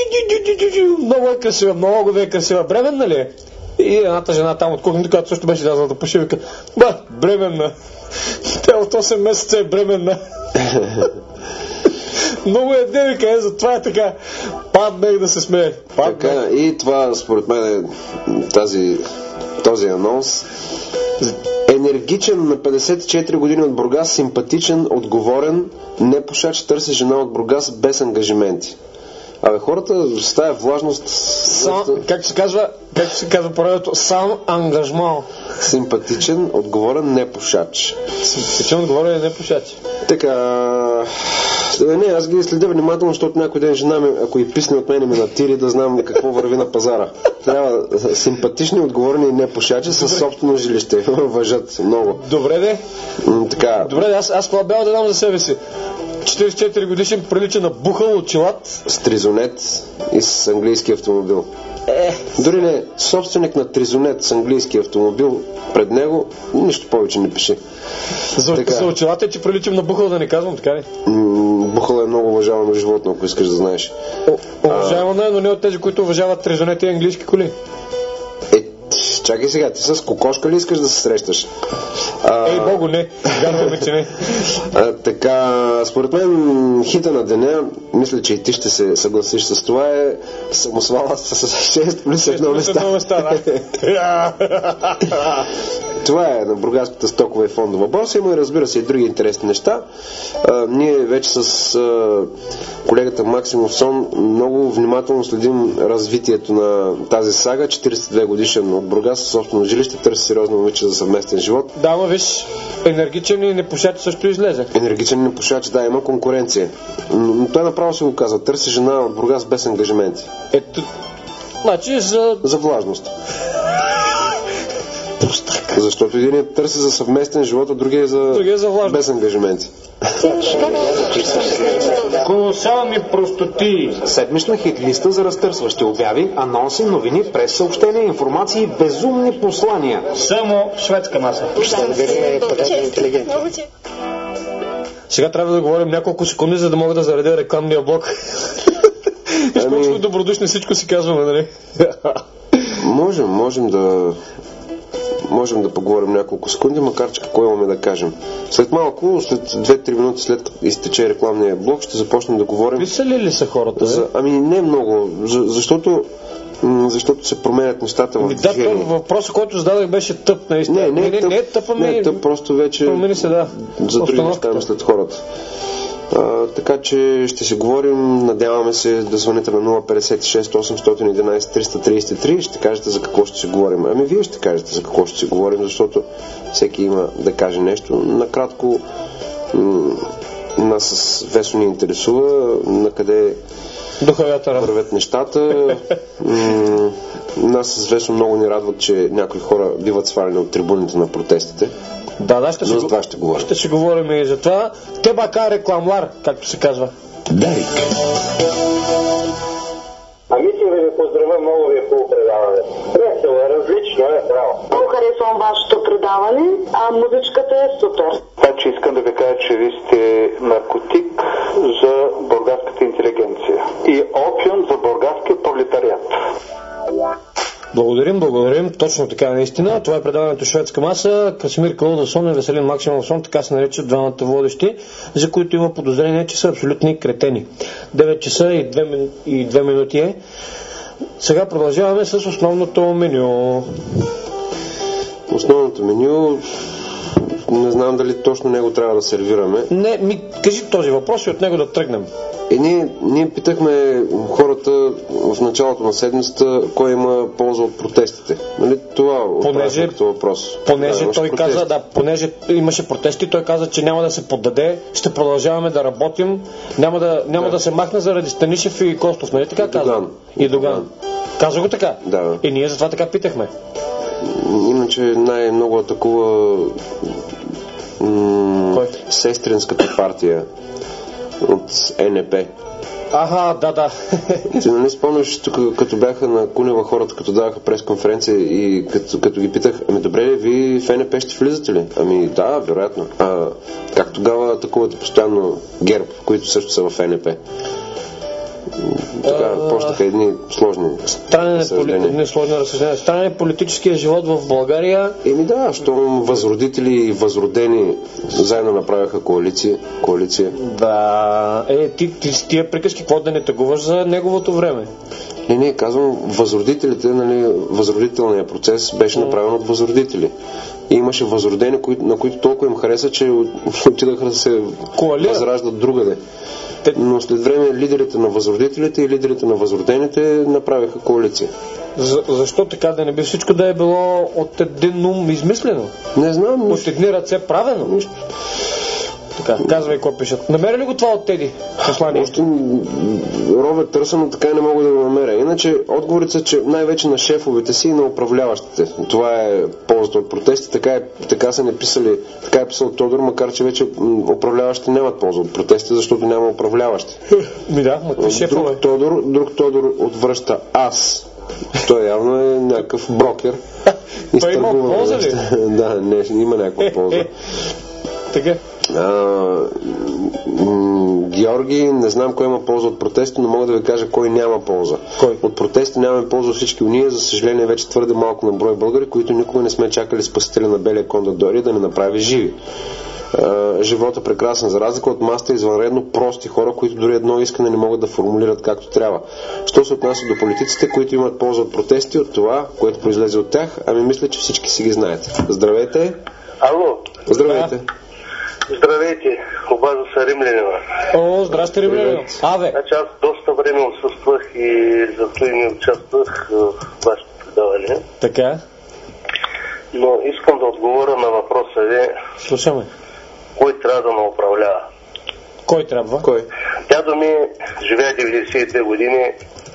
Speaker 2: много е красива, много е красива. Бременна ли е? И едната жена там от кухнята, която също беше дазала да пуши, вика, ба, бременна. Тя от осем месеца е бременна. Много е девика, е, затова е така. Паднах да се смее.
Speaker 3: Така, и това според мен е тази, този анонс Енергичен на петдесет и четири години от Бургас, симпатичен, отговорен, непушач, търси жена от Бургас без ангажименти. Абе, хората с тая влажност...
Speaker 2: Сам, как се казва, как се казва правилото? Сам ангажмент.
Speaker 3: Симпатичен, отговорен, непушач.
Speaker 2: Симпатичен, отговорен, непушач.
Speaker 3: Така... Не, аз ги следя внимателно, защото някой ден жена ми, ако и писне от мен, ми натири да знам какво върви на пазара. Трябва симпатични, отговорни и непушачи със собствено жилище. Въжат много.
Speaker 2: Добре, де.
Speaker 3: М, така...
Speaker 2: Добре, аз, аз по-бял да дам за себе си. четиридесет и четири годишен, прилича на бухал от челат.
Speaker 3: С тризонет и с английски автомобил.
Speaker 2: Е.
Speaker 3: Дори не, собственик на тризонет с английски автомобил пред него, нищо повече не пише.
Speaker 2: За, за очилата е, че приличам на бухал, да не казвам, така ли?
Speaker 3: М- бухал е много уважавано животно, ако искаш да знаеш.
Speaker 2: Уважавано е, но не от тези, които уважават тризонети и английски коли.
Speaker 3: Е, чакай сега, ти с кокошка ли искаш да се срещаш? А,
Speaker 2: Ей, Богу, не. Вярваме, че не.
Speaker 3: А, така, според мен хита на деня, мисля, че и ти ще се съгласиш с това, е самосвала с шест плюс едно места. Това е на Бургаската стокова и фондова борса. Има и, разбира се, и други интересни неща. А, ние вече с а, колегата Максимов Сон много внимателно следим развитието на тази сага. четиридесет и две годишен от Бургас със собствено жилище, търси сериозно момиче за съвместен живот.
Speaker 2: Да, ма виж, енергичен и непушач също излезе.
Speaker 3: Енергичен и непушач, да, има конкуренция. Но, но той направо се го казва. Търси жена от Бургас без ангажименти.
Speaker 2: Ето, значи за...
Speaker 3: За влажност. Защото един търси за съвместен живот, а другия за,
Speaker 2: другия за влажност.
Speaker 3: Без ангажименти.
Speaker 1: Колосални простоти. Седмична хитлиста за разтърсващи обяви, анонси, новини, прес-съобщения, информации, безумни послания. Само шведска маса.
Speaker 2: Сега трябва да говорим няколко секунди, за да мога да заредя рекламния блок. Използвам ами... добродушни, всичко си казваме, нали?
Speaker 3: Можем, можем да... Можем да поговорим няколко секунди, макар че какво имаме да кажем. След малко, след две-три минути след изтече рекламния блок, ще започнем да говорим...
Speaker 2: Висели ли са хората?
Speaker 3: За... Ами не много, за... защото... защото се променят нещата в движение.
Speaker 2: Да, въпросът, който зададах, беше тъп, наистина.
Speaker 3: Не, не,
Speaker 2: не,
Speaker 3: тъп,
Speaker 2: не е тъп, ами...
Speaker 3: Не е тъп, просто вече...
Speaker 2: Промени се, да.
Speaker 3: За други неща след хората. А, така че ще си говорим, надяваме се да звъните на нула петдесет и шест осемстотин и единадесет триста тридесет и три, ще кажете за какво ще си говорим. Ами вие ще кажете за какво ще си говорим, защото всеки има да каже нещо. Накратко, м- нас с Весо ни интересува на къде вървят нещата. М- нас с Весо много ни радват, че някои хора биват свалени от трибуните на протестите.
Speaker 2: Да, да, ще,
Speaker 3: но
Speaker 2: си,
Speaker 3: това ще говорим.
Speaker 2: Ще си говорим и за това. Те бака рекламлар, както се казва.
Speaker 3: Дарик.
Speaker 6: Ами ти ви поздравя, много ви е хубаво предаване. Весело е, различно е, браво.
Speaker 9: Много харесвам вашето предаване, а музичката е супер.
Speaker 10: Значи искам да ви кажа, че ви сте наркотик за бургаската интелигенция и опиум за бургаския пролетариат.
Speaker 2: Благодарим, благодарим. Точно така, наистина. Това е предаването Шведска маса. Красимир Калудосон и Веселин Максимов Сон, така се наричат двамата водещи, за които има подозрение, че са абсолютни кретени. девет часа и две, мину... и две минути е. Сега продължаваме с основното меню.
Speaker 3: Основното меню... Не знам дали точно него трябва да сервираме.
Speaker 2: Не, ми кажи този въпрос и от него да тръгнем.
Speaker 3: Е, ние, ние питахме хората в началото на седмицата кой има полза от протестите. Нали? Това
Speaker 2: понеже,
Speaker 3: като въпрос.
Speaker 2: Понеже
Speaker 3: да,
Speaker 2: той
Speaker 3: протести.
Speaker 2: каза, да, понеже имаше протести, той каза, че няма да се поддаде, ще продължаваме да работим, няма да, няма да. да се махне заради Станишев и Костов, нали така каза?
Speaker 3: Доган.
Speaker 2: И Доган. Каза го така?
Speaker 3: Да.
Speaker 2: И ние затова така питахме.
Speaker 3: Иначе най-много атакува м- сестринската партия от Н П.
Speaker 2: Аха, да, да.
Speaker 3: Ти не спомняш, тук като бяха на Кунева хората, като даваха пресконференция и като, като ги питах, ами добре, ви в Н П ще влизате ли? Ами да, вероятно. А как тогава атакувате постоянно ГЕРБ, които също са в Н П? Така, почнаха едни сложни
Speaker 2: разсъждения. Сложни разсъждения. Странен е политическия живот в България.
Speaker 3: Еми да, щом възродители и възродени заедно направиха коалиция. коалиция.
Speaker 2: Да, е, ти, ти с тия приказки, какво да не тъгуваш за неговото време?
Speaker 3: Не, не, казвам, възродителите, нали, възродителният процес беше направен от възродители. И имаше възродени, на които толкова им хареса, че отидаха да се Коалия. възраждат другаде. Но след време лидерите на възродителите и лидерите на възродените направиха коалиция.
Speaker 2: За, защо така? Да не би всичко да е било от един ум измислено?
Speaker 3: Не знам.
Speaker 2: От едни ръце правено? Нищо. Така, казвай какво пишат. Намери ли го това от Теди? Послание?
Speaker 3: Още рове търса, но така не мога да го намеря. Иначе отговорите са, че най-вече на шефовете си и на управляващите. Това е ползата от протести. Така, е, така са не писали, така е писал Тодор, макар че вече управляващите нямат полза от протести, защото няма управляващи.
Speaker 2: Ми да, ма шефове.
Speaker 3: Друг Тодор, друг Тодор отвръща аз. Той явно е някакъъв брокер.
Speaker 2: Той има полза ли?
Speaker 3: Да, не, има някаква полза.
Speaker 2: Така.
Speaker 3: А, Георги, не знам кой има полза от протести, но мога да ви кажа кой няма полза.
Speaker 2: Кой?
Speaker 3: От протести нямаме полза всички уния, за съжаление вече твърде малко на брой българи, които никога не сме чакали спасителя на белия кон да дойде да ни направи живи. А, живота прекрасен, за разлика от масата извънредно прости хора, които дори едно искане не могат да формулират както трябва. Що се отнася до политиците, които имат полза от протести, от това, което произлезе от тях, ами мисля, че всички си ги знаете. Здравейте!
Speaker 11: Ало!
Speaker 3: Здравейте!
Speaker 11: Здравейте, обажда се Римлянина.
Speaker 2: О, здрасти, Римлянина. Аве.
Speaker 11: Значи аз доста време отсъствах и зато и не участвах в вашето предаване.
Speaker 2: Така.
Speaker 11: Но искам да отговоря на въпроса ви.
Speaker 2: Слушаме.
Speaker 11: Кой трябва да ме управлява?
Speaker 2: Кой трябва?
Speaker 3: Кой?
Speaker 11: Дядо ми живее деветдесет и две години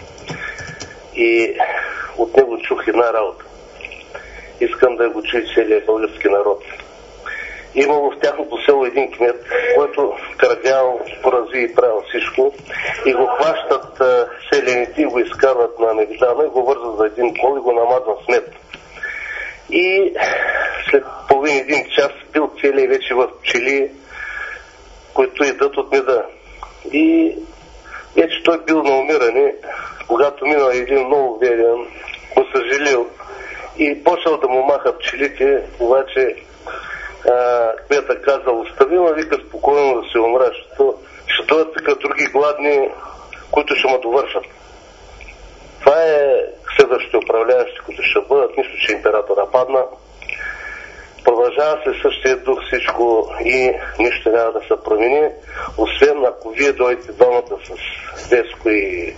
Speaker 11: и от него чух една работа. Искам да го чуе целият български народ. Имало в тяхното село един кмет, който крадял, поразви и правил всичко, и го хващат а, селените и го изкарват на Мегдана и го вързат за един кол и го намазват с мед. И след половин един час бил целият вече в пчели, които идат от меда. И вече той бил на умиране, когато минал един много верен, го съжалил и почнал да му маха пчелите, обаче кмета казал, остави ме, вика, спокойно да се умра, защото ще дойдат така други гладни, които ще ме довършат. Това е следващите управляващи, които ще бъдат, нищо, че императора падна. Продължава се същия дух всичко и нищо няма да се промени, освен ако вие дойдете двамата с Деско и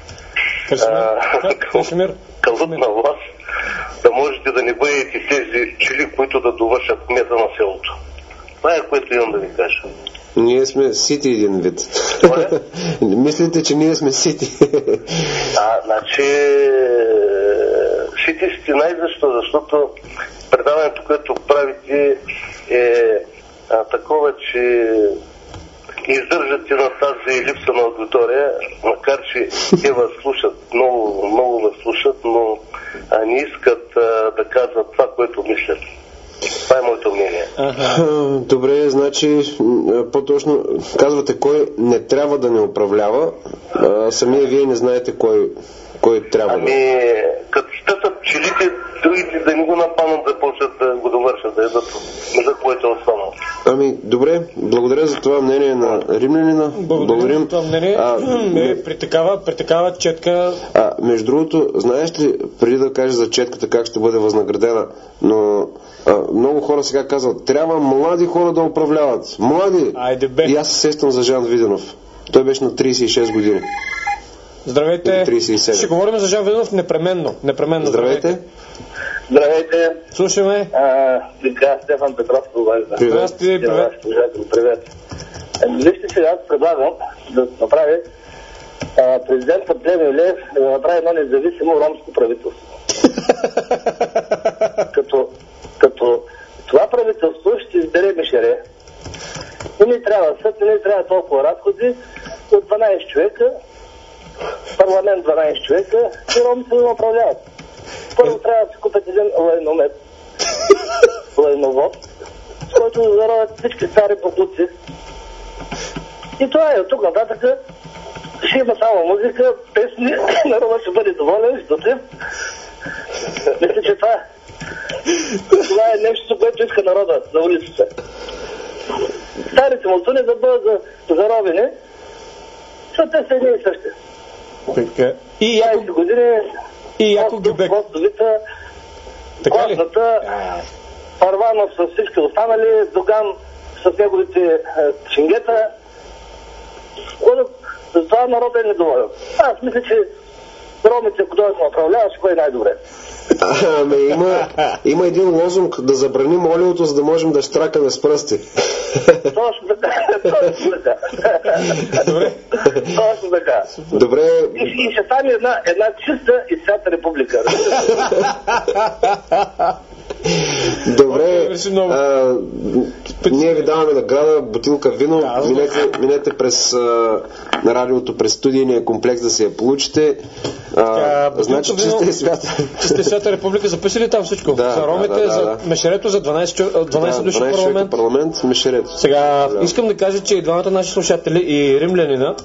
Speaker 11: Калут на власт, да можете да не бъдете тези пчели, които да довършат кмета на селото. Това е, което имам да ви кажа.
Speaker 3: Ние сме сити един вид. Мислите, че ние сме сити?
Speaker 11: А, значи сити сте най-защо, защото предаването, което правите е а, такова, че издържате на тази липса на аудитория, макар че те вас слушат, много, много вас слушат, но а, не искат а, да казват това, което мислят. Това е моето мнение.
Speaker 3: Ага. Добре, значи по-точно казвате кой не трябва да не управлява, а самия вие не знаете кой, кой трябва
Speaker 11: ами,
Speaker 3: да...
Speaker 11: Ами, като стътат пчелите, другите да не го напанат да почват да го довършат, да едат за което е останало.
Speaker 3: Ами, добре, благодаря за това мнение на римлянина.
Speaker 2: Благодарим за това мнение. А, не, при, такава, при такава четка...
Speaker 3: А, между другото, знаеш ли, преди да кажеш за четката как ще бъде възнаградена, но а, много хора сега казват, трябва млади хора да управляват. Млади!
Speaker 2: Айде бе.
Speaker 3: И аз се сещам за Жан Виденов. Той беше на трийсет и шест години.
Speaker 2: Здравейте.
Speaker 3: трийсет и седем.
Speaker 2: Ще говорим за Жан Виденов непременно. непременно.
Speaker 3: Здравейте.
Speaker 11: Здравейте.
Speaker 2: Слушаме.
Speaker 11: А, така, Стефан Петров, обажда.
Speaker 2: Привет. Привет.
Speaker 11: Привет. Вижте сега, аз предлагам да направи президентът Плевнелиев да направи едно независимо ромско правителство. като, като това правителство ще избере Мишере. И не трябва съд, не трябва толкова разходи от дванайсет човека, парламент дванайсет човека и ромите да управляват. Първо трябва да се купят един лайномет, лайновод, с който да заровят всички стари продукти. И това е, от тук нататък ще има само музика, песни, народът ще бъде доволен, щастлив. Мисля, че това, това е нещо, което иска народа на улицата. Старите мултуни да бъдат заровени, защото те са едни и същи.
Speaker 2: Така. И
Speaker 12: двайсет години
Speaker 2: и Яко Гюбек.
Speaker 12: Костовица, Костата, Парванов с всички останали, Доган с неговите е, чингета. За това народът е недоволен. Аз мисля, че ромите, ако дойдат на управлява, ще бъде най-добре.
Speaker 3: Ами има, има един лозунг да забраним олиото, за да можем да штракаме с пръсти.
Speaker 12: Точно така. Точно така.
Speaker 2: Добре.
Speaker 12: Точно така.
Speaker 3: Добре.
Speaker 12: И, и ще стане една, една чиста и свята република.
Speaker 3: Добре, а, ние ви даваме награда, бутилка вино, да, минете, минете през а, на радиото, през студийния комплекс да си я получите. А, значи чиста и свята.
Speaker 2: Чиста и свята република, записали там всичко.
Speaker 3: Да,
Speaker 2: за ромите,
Speaker 3: да, да, да,
Speaker 2: за
Speaker 3: да.
Speaker 2: Мешерето, за дванайсет, дванайсет
Speaker 3: да,
Speaker 2: души
Speaker 3: дванайсет
Speaker 2: парламент.
Speaker 3: парламент, Мешерето.
Speaker 2: Сега
Speaker 3: да.
Speaker 2: искам да кажа, че и двамата наши слушатели, и римлянина,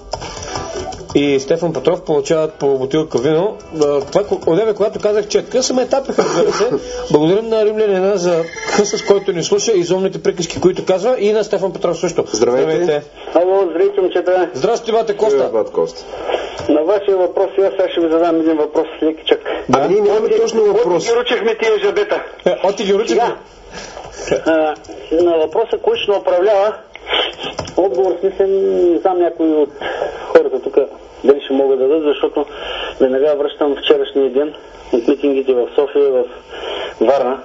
Speaker 2: и Стефан Петров получават по бутилка вино. Това одеве, когато казах, че къса ме тапиха, разбира се. Благодарим на римлянина за къса, с който ни слуша и изумните приказки, които казва, и на Стефан Петров също.
Speaker 3: Здравейте.
Speaker 12: Здравейте. Ало, здравейте, момчета.
Speaker 2: Здрасти, бате Коста.
Speaker 3: Бат Коста.
Speaker 12: На вашия въпрос, аз сега ще ви задам един въпрос, лекичък.
Speaker 3: Да, ние нямаме точно въпрос.
Speaker 12: От ги ручихме тия жабета.
Speaker 2: Е, от ги ручихме.
Speaker 12: А, на въпроса, кой ще управлява, отговор смисъл не знам някой от хората тук дали ще могат да дадат, защото веднага връщам вчерашния ден от митингите в София, в Варна.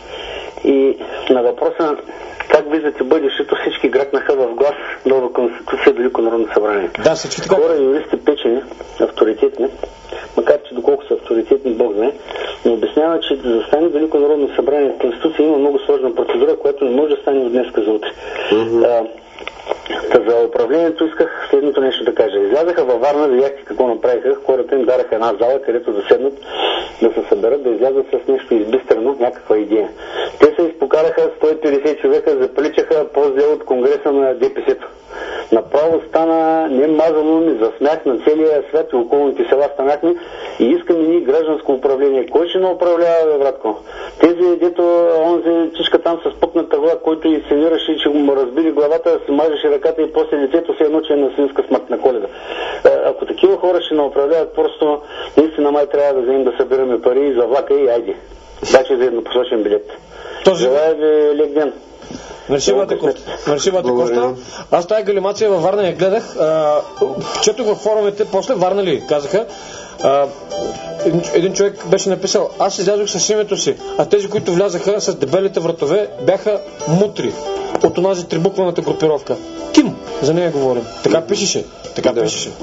Speaker 12: И на въпроса как виждате бъдещето, всички гракнаха в глас нова Конституция, Велико народно събрание.
Speaker 2: Да, всички така.
Speaker 12: Хора, юристи печени, авторитетни, макар че доколко са авторитетни, Бог знае, но обяснява, че за да стане Велико народно събрание Конституция има много сложна процедура, която не може да стане от днеска за утре. Mm-hmm. Та за управлението исках следното нещо да кажа. Излязаха във Варна, видяхте какво направиха. Хората им дараха една зала, където да седнат, да се съберат, да излязат с нещо избистрено, някаква идея. Те се изпокараха сто и петдесет човека, заприличаха по-зле от Конгреса на ДПС-то. Направо стана не мазано, ми засмях на целия свят и околните села станахме и искаме ние гражданско управление. Кой ще не управлява, бе, братко? Тези, дето онзи чичка там с пъпната глава, който и сенираше, че му разбили главата, се мажеше ръката и после лицето се едно, че е на свинска смърт на Коледа. Ако такива хора ще не управляват, просто наистина май трябва да вземем да събираме пари за влака и айде. Даче за еднопосочен билет. Желая ви лек ден.
Speaker 2: Мерси, бате Коста. Мерси, бате Коста. Аз тази галимация във Варна я гледах. А, четох във форумите, после Варна ли казаха. А, един, един човек беше написал: аз излязох с името си, а тези, които влязаха с дебелите вратове, бяха мутри от онази трибукваната групировка. Ким, за нея говорим. Така пишеше. Така да. пишеше.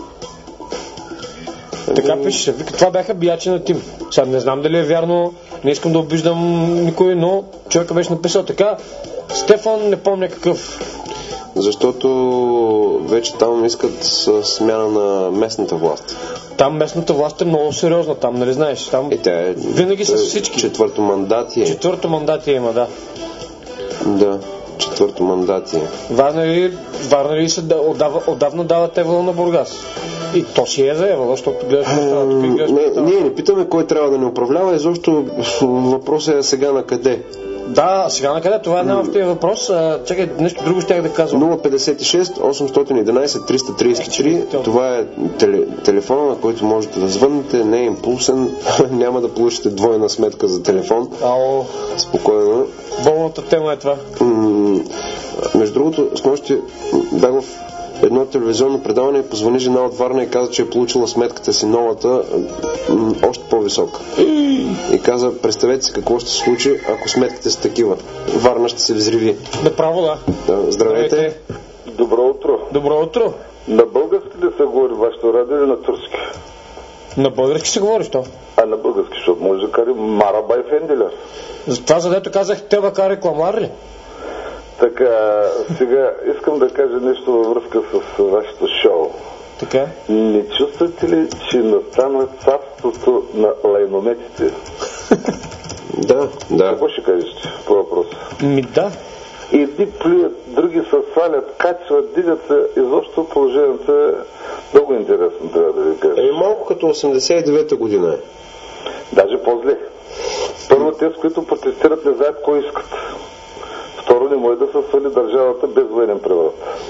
Speaker 2: Така пишеше. Това бяха биячи на Тим. Сега не знам дали е вярно, не искам да обиждам никой, но човека беше написал така. Стефан не помня какъв.
Speaker 3: Защото вече там искат смяна на местната власт.
Speaker 2: Там местната власт е много сериозна, там, нали знаеш? Там
Speaker 3: и те,
Speaker 2: винаги са всички.
Speaker 3: Четвърто мандатие.
Speaker 2: Четвърто мандатие има, да.
Speaker 3: Да, четвърто мандатие.
Speaker 2: Варна ли, Варна ли се отдава, отдавна дава тевала на Бургас? И то си е заявало, защото гледаш това тук и гледаш
Speaker 3: не, ние не питаме кой трябва да ни управлява, изобщо въпросът е сега на къде.
Speaker 2: Да, сега на къде? Това е една в тези въпрос. А, чакай, нещо друго щях да казвам.
Speaker 3: нула петдесет и шест осемстотин и единайсет триста трийсет и три. Това е теле, телефона, на който можете да звъннете. Не е импулсен. Няма да получите двойна сметка за телефон.
Speaker 2: Ало.
Speaker 3: Спокойно.
Speaker 2: Болната тема е това.
Speaker 3: М- между другото, с нощи бях в едно телевизионно предаване, позвани жена от Варна и каза, че е получила сметката си новата м- още по-висока. И каза: представете си какво ще се случи, ако сметките са такива. Варна ще се взриви.
Speaker 2: Направо, да.
Speaker 3: Да, здравейте. здравейте.
Speaker 13: Добро утро.
Speaker 2: Добро утро.
Speaker 13: На български ли се говори вашето радио или на турски?
Speaker 2: На български се говори, що?
Speaker 13: А на български, защото може да кари Марабай Фенделер.
Speaker 2: За това, задето казах, те бака рекламар ли?
Speaker 13: Така, сега искам да кажа нещо във връзка с вашето шоу.
Speaker 2: Така.
Speaker 13: Не чувствате ли, че настана царството на лайнометите?
Speaker 3: Да, да.
Speaker 13: Какво ще кажете по въпроса?
Speaker 2: Ми да.
Speaker 13: Едни плюят, други се свалят, качват, дигат се. Изобщо положението е много интересно, трябва да ви кажа.
Speaker 3: Еми малко като осемдесет и девета година е.
Speaker 13: Даже по-зле. Първо, те, с които протестират, не знаят кой искат. Второ, не може да се свали държавата без военен преврат.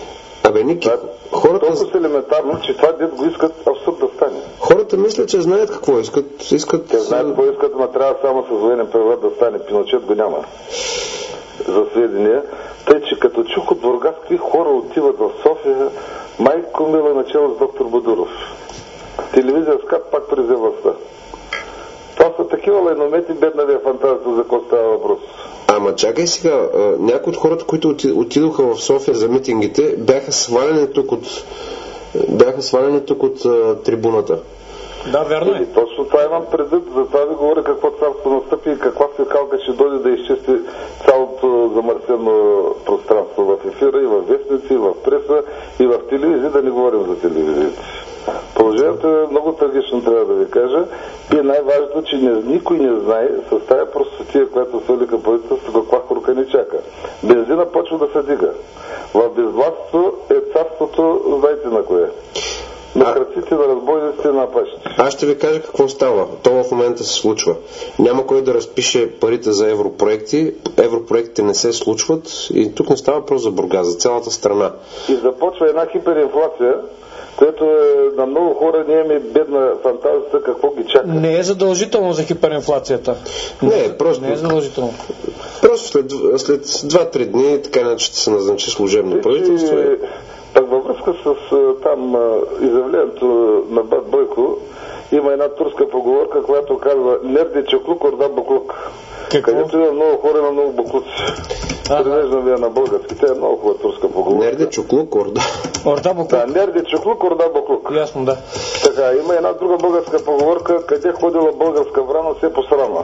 Speaker 3: Абе, Ники, хората...
Speaker 13: Толкова е елементарно, че това дет го искат абсурд да стане.
Speaker 3: Хората мислят, че знаят какво искат. искат...
Speaker 13: Те знаят какво искат, но трябва само с военен преврат да стане. Пиночет го няма. За сведения. Тъй, че като чух от Бургас, какви хора отиват в София, майко мила начало с доктор Бодуров. Телевизия СКАТ пак презе властта. Това са такива лайномети, бедна ви е фантазията, за какво става въпрос.
Speaker 3: Ама чакай сега, някои от хората, които отидоха в София за митингите, бяха свалени тук от, бяха свалени тук от а, трибуната.
Speaker 2: Да, верно е.
Speaker 13: И точно това имам предвид, затова ви говоря какво царство настъпи и каква фекалка ще дойде да изчисти цялото замърсено пространство в ефира, и в вестници, и в преса, и в телевизии, да не говорим за телевизиите. Положението е много трагично, трябва да ви кажа. И най-важното, че не, никой не знае с тая простотия, която свалиха правителството, каква хурка ни чака. Бензина почва да се дига. В безвластието е царството, знаете на кое. На кръците, на разбойниците, на апашите.
Speaker 3: Аз ще ви кажа какво става. То в момента се случва. Няма кой да разпише парите за европроекти. Европроектите не се случват и тук не става просто за Бургас, за цялата страна.
Speaker 13: И започва една хиперинфлация, което е на много хора, ние ми бедна фантазията, какво ги чака.
Speaker 2: Не е задължително за хиперинфлацията.
Speaker 3: Не, просто...
Speaker 2: Не е задължително.
Speaker 3: Просто след, след два-три дни, така иначе ще се назначи служебно правителство.
Speaker 13: И... Так във връзка с там изявлението на Бат Бойко, има една турска поговорка, която казва "Нерди чоклук, орда буклук", където има много хора на много буклуци. Превеждам ви на български, тя е много хубава турска поговорка.
Speaker 3: Нерди чоклук, орда.
Speaker 2: Орда буклук.
Speaker 13: Да, нерди чоклук, орда буклук.
Speaker 2: Ясно, да.
Speaker 13: Така, има една друга българска поговорка, къде ходила българска врана, се посрама.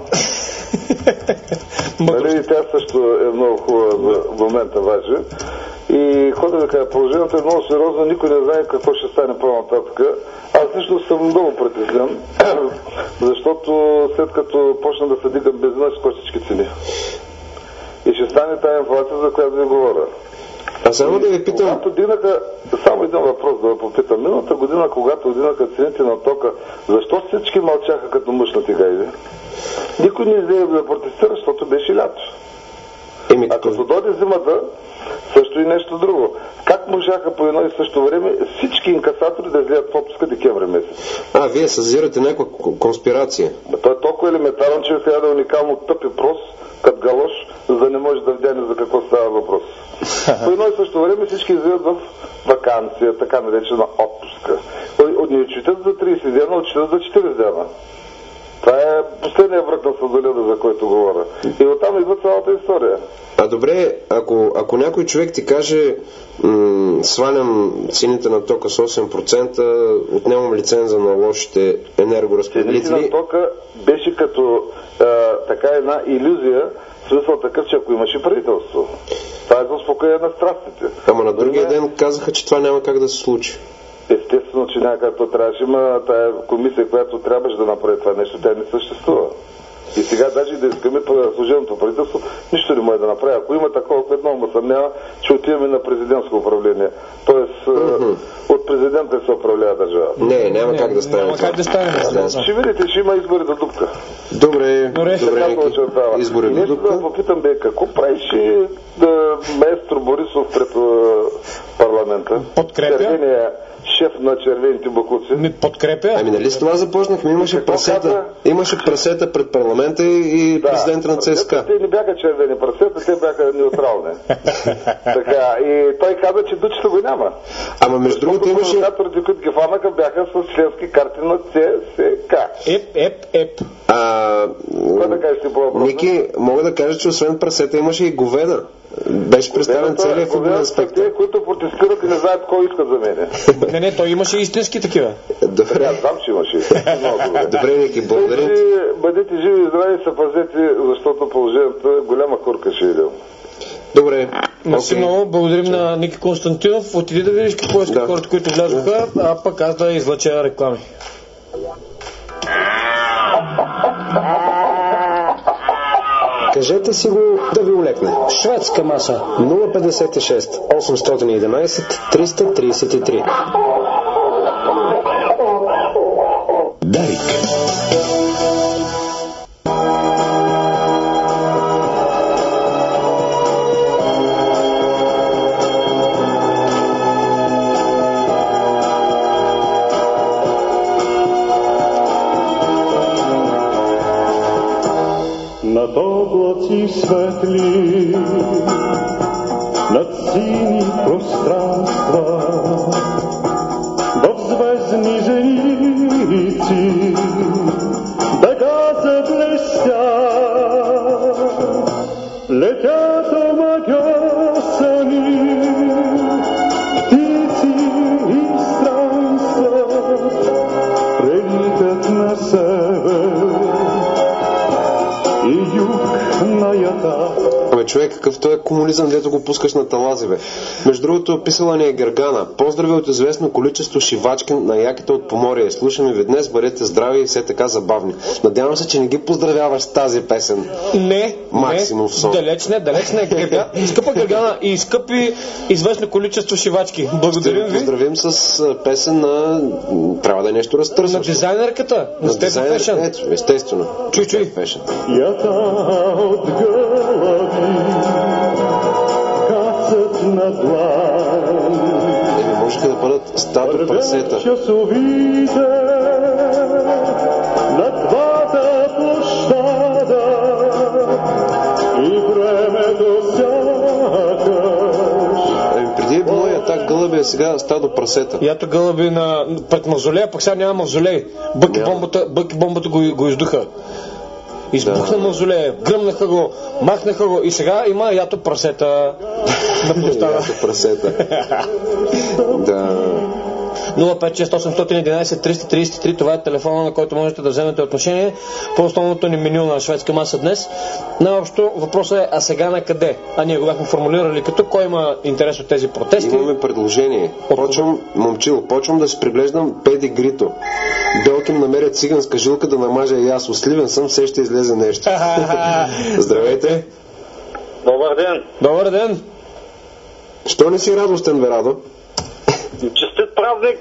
Speaker 13: Нали, тя също е много хубава в момента важи. И хода да кажа, положението е много сериозно, никой не знае какво ще стане по-нататък. Аз също съм много притеснен, защото след като почна да се дига бензина, ще скочи всички цени. И ще стане тая инфлация, за която ви говоря.
Speaker 3: А само да ви питам...
Speaker 13: Когато дигнаха, само един въпрос да ви попитам. Миналата година, когато дигнаха цените на тока, защо всички мълчаха като мъжнати гайди? Никой не взе да протестира, защото беше лято.
Speaker 3: Еми,
Speaker 13: а като дойде зимата, също и нещо друго. Как можаха по едно и също време всички инкасатори да излеят в отпуска декември месец?
Speaker 3: А, вие съзирате някаква конспирация.
Speaker 13: То е толкова елементарно, че трябва да е уникално тъп и прост, като галош, за да не може да вдяне за какво става въпрос. По едно и също време всички излизат в ваканция, така наречена отпуска. Не отчитат за трийсет дена, отчитат за четирийсет дена. Това е последния връх на сладоледа, за който говоря. И оттам идва цялата история.
Speaker 3: А добре, ако, ако някой човек ти каже м- свалям цените на тока с осем процента, отнемам лиценза на лошите енергоразпределители...
Speaker 13: Цените на тока беше като а, така една илюзия, в смисъл такъв, че ако имаше правителство. Това е за успокоение на страстите.
Speaker 3: Ама на другия ден казаха, че това няма как да се случи.
Speaker 13: Естествено, че няма как то трябваше. Има тая комисия, която трябваше да направи това нещо, тя не съществува. И сега даже да искаме служебното правителство, нищо не може да направи. Ако има такова, което много ме съмнява, че отиваме на президентско управление. Тоест, mm-hmm. от президента се управлява държава.
Speaker 3: Не, няма не, как да стане.
Speaker 2: Няма как да стане.
Speaker 13: Да. Ще видите, че има избори до дупка.
Speaker 3: Добре, добре, добре
Speaker 13: избори до дупка. Да попитам, бе, какво правиш да маестро Борисов пред парламента?
Speaker 2: Подкрепя.
Speaker 13: Шеф на червените буклуци.
Speaker 2: Ми подкрепя.
Speaker 3: Ами нали с това започнахме? Имаше прасета. Имаше прасета пред парламента и да, президента на ЦСКА.
Speaker 13: Те не бяха червени прасета, те бяха неутрални. Така, и той каза, че дучето го няма.
Speaker 3: Ама между другото имаше...
Speaker 13: Провокаторите, които ги фанаха, бяха с членски карти на ЦСКА.
Speaker 2: Еп, еп, еп.
Speaker 3: А...
Speaker 13: Кой да кажеш ти по въпроса?
Speaker 3: Ники, мога да кажа, че освен прасета имаше и говеда. Беше представен целият футболен спектър.
Speaker 13: Те, които протестират и не знаят кой искат за мене.
Speaker 2: Не, не, той имаше истински такива.
Speaker 3: Добре.
Speaker 13: Аз знам, че имаше.
Speaker 3: Добре. Добре, Ники, благодаря.
Speaker 13: Бъдете живи и здрави, се пазете, защото положението е голяма курка ще идем.
Speaker 3: Добре.
Speaker 2: Merci много. Okay. Благодарим okay. на Ники Константинов. Отиди да видиш какво искат да. хората, които влязоха, а пък аз да излъча реклами.
Speaker 1: Кажете си го да ви улекне.
Speaker 2: Шведска маса.
Speaker 1: нула петдесет и шест осемстотин и единадесет триста тридесет и три.
Speaker 14: Дарик.
Speaker 15: светли над сини пространства, в звездни зеници бега заблестят, летят омагьосани птици и странстват, прелитат на север и юг на ята.
Speaker 3: Абе, човек, какъвто е комунизъм, дето го пускаш на талази, бе. Между другото, писала ни е Гергана. Поздрави от известно количество шивачки на яките от Поморие. Слушаме ви днес, бъдете здрави и все така забавни. Надявам се, че не ги поздравяваш с тази песен.
Speaker 2: Не,
Speaker 3: Максимум сон.
Speaker 2: далеч не, далеч не. Герга... Скъпа Гергана и скъпи известно количество шивачки. Благодарим ви.
Speaker 3: Поздравим с песен на... Трябва да е нещо разтърсващо.
Speaker 2: На дизайнерката. На, на
Speaker 3: дизайнер... Ето, естествено.
Speaker 2: Чуй, чуй.
Speaker 15: Ята от гълъби кацат на длан.
Speaker 3: Еми, можеха да бъдат стадо прасета.
Speaker 15: Часовите на двата площада и времето сякаш.
Speaker 3: Еми, преди е било и атак гълъби, а сега стадо прасета.
Speaker 2: Ято гълъби на... пред мавзолея, пък сега няма мавзолей. Бъки бомбата, бъки бомбата го, го издуха. Избухна да. Мавзолея, гръмнаха го, махнаха го и сега има ято прасета на площада.
Speaker 3: Ято прасета. Да.
Speaker 2: нула пет шест осем едно едно триста тридесет и три, това е телефона, на който можете да вземете отношение по основното ни меню на шведска маса днес. Най-общо въпросът е, а сега на къде? А ние го бяхме формулирали като кой има интерес от тези протести.
Speaker 3: Имаме предложение. Почвам, момчил, почвам да си приглеждам педигрито. Белки ми намерят циганска жилка да намажа и аз. Усливен съм, все ще излезе нещо. Здравейте.
Speaker 16: Добър ден.
Speaker 2: Добър ден.
Speaker 3: Що не си радостен, бе, Радо?
Speaker 16: Честит празник!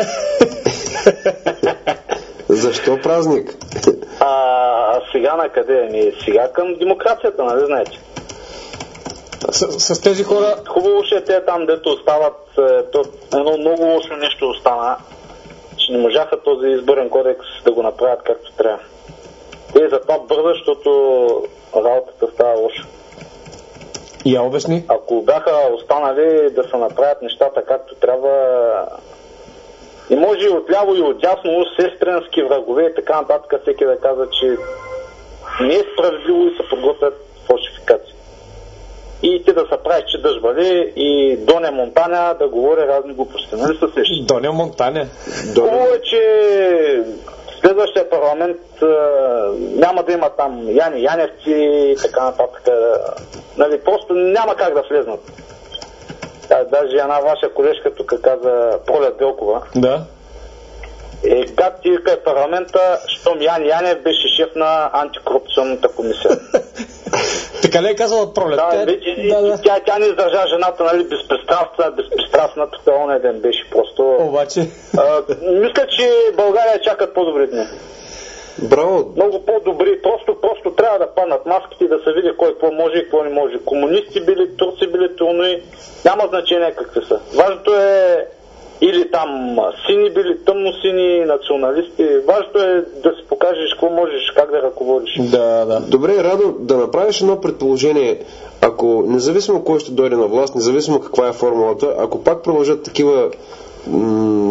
Speaker 3: Защо празник?
Speaker 16: А, а сега на къде? Ми сега към демокрацията, нали знаете?
Speaker 2: С, с тези хора...
Speaker 16: Хубаво ще те там, дето остават. То, едно много лошо нещо остана, че не можаха този изборен кодекс да го направят както трябва. Те затова бърза, защото работата става лоша.
Speaker 2: Я обясни.
Speaker 16: Ако бяха останали да се направят нещата както трябва, и може и отляво и отдясно, сестренски врагове и така нататък, всеки да казва, че не е справедливо и се подготвят фалшификации. И те да се правиш, че дъжбали и Доня Монтаня да говори разни глупости. Нали се сеща?
Speaker 2: Доня Монтаня?
Speaker 16: Хубаво е, че следващия парламент а, няма да има там Яни Яневци и така нататък. Нали, просто няма как да влезнат. Да, даже една ваша колежка тук каза, Пролет Белкова.
Speaker 2: Да.
Speaker 16: Е, гад ти е парламента, щом Яни Янев беше шеф на антикорупционната комисия.
Speaker 2: Така ли е казала Пролет?
Speaker 16: Да, вече, да, да. Тя, тя не издържа жената, нали, безпристрастна, безпристрастна, тук онен ден беше просто...
Speaker 2: Обаче...
Speaker 16: А, мисля, че България чакат по-добри дни.
Speaker 3: Браво!
Speaker 16: Много по-добри, просто, просто трябва да паднат маските и да се види кой какво може и какво не може. Комунисти били, турци били, трунои, няма значение какви са. Важното е или там сини били, тъмно сини, националисти. Важното е да си покажеш какво можеш, как да ръководиш.
Speaker 2: Да, да.
Speaker 3: Добре, Радо, да направиш едно предположение. Ако, независимо кой ще дойде на власт, независимо каква е формулата, ако пак продължат такива м-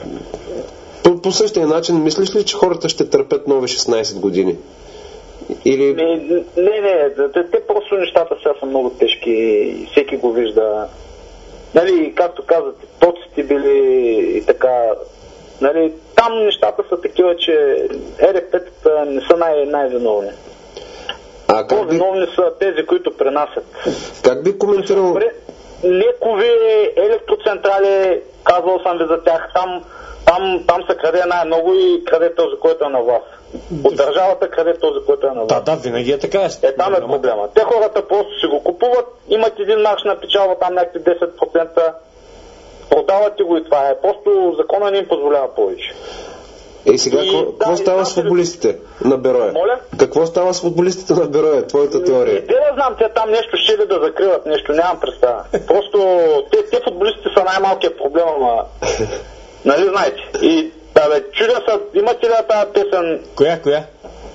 Speaker 3: по, по същия начин, мислиш ли, че хората ще търпят нови шестнайсет години? Или...
Speaker 16: Не, не, не, те, те просто нещата сега са много тежки и всеки го вижда. Нали, както казвате, тоците били и така, нали, там нещата са такива, че Е Р П-тата не са най- най-виновни.
Speaker 3: А как би...
Speaker 16: По-виновни са тези, които пренасят.
Speaker 3: Как би коментирал...
Speaker 16: Лекови, електроцентрали, казвал съм ви за тях, там, там, там се краде най-много и краде този, който е на власт. От държавата краде този, който е на власт.
Speaker 2: Да, да, винаги е така.
Speaker 16: Е, там е проблема. Те хората просто си го купуват, имат един марш на печалба, там някакви десет процента, продават ти го и това е. Просто закона не им позволява повече.
Speaker 3: Ей, сега, и, какво да, става с футболистите на Берое?
Speaker 16: Моля?
Speaker 3: Какво става с футболистите на Берое? Твоята теория?
Speaker 16: Те да знам, те там нещо ще ли да закриват, нещо, нямам представа. Просто те, те футболистите са най-малкият проблем, ама... Нали знаете? И, да бе, чудя са, имате ли тази песен?
Speaker 2: Коя, коя?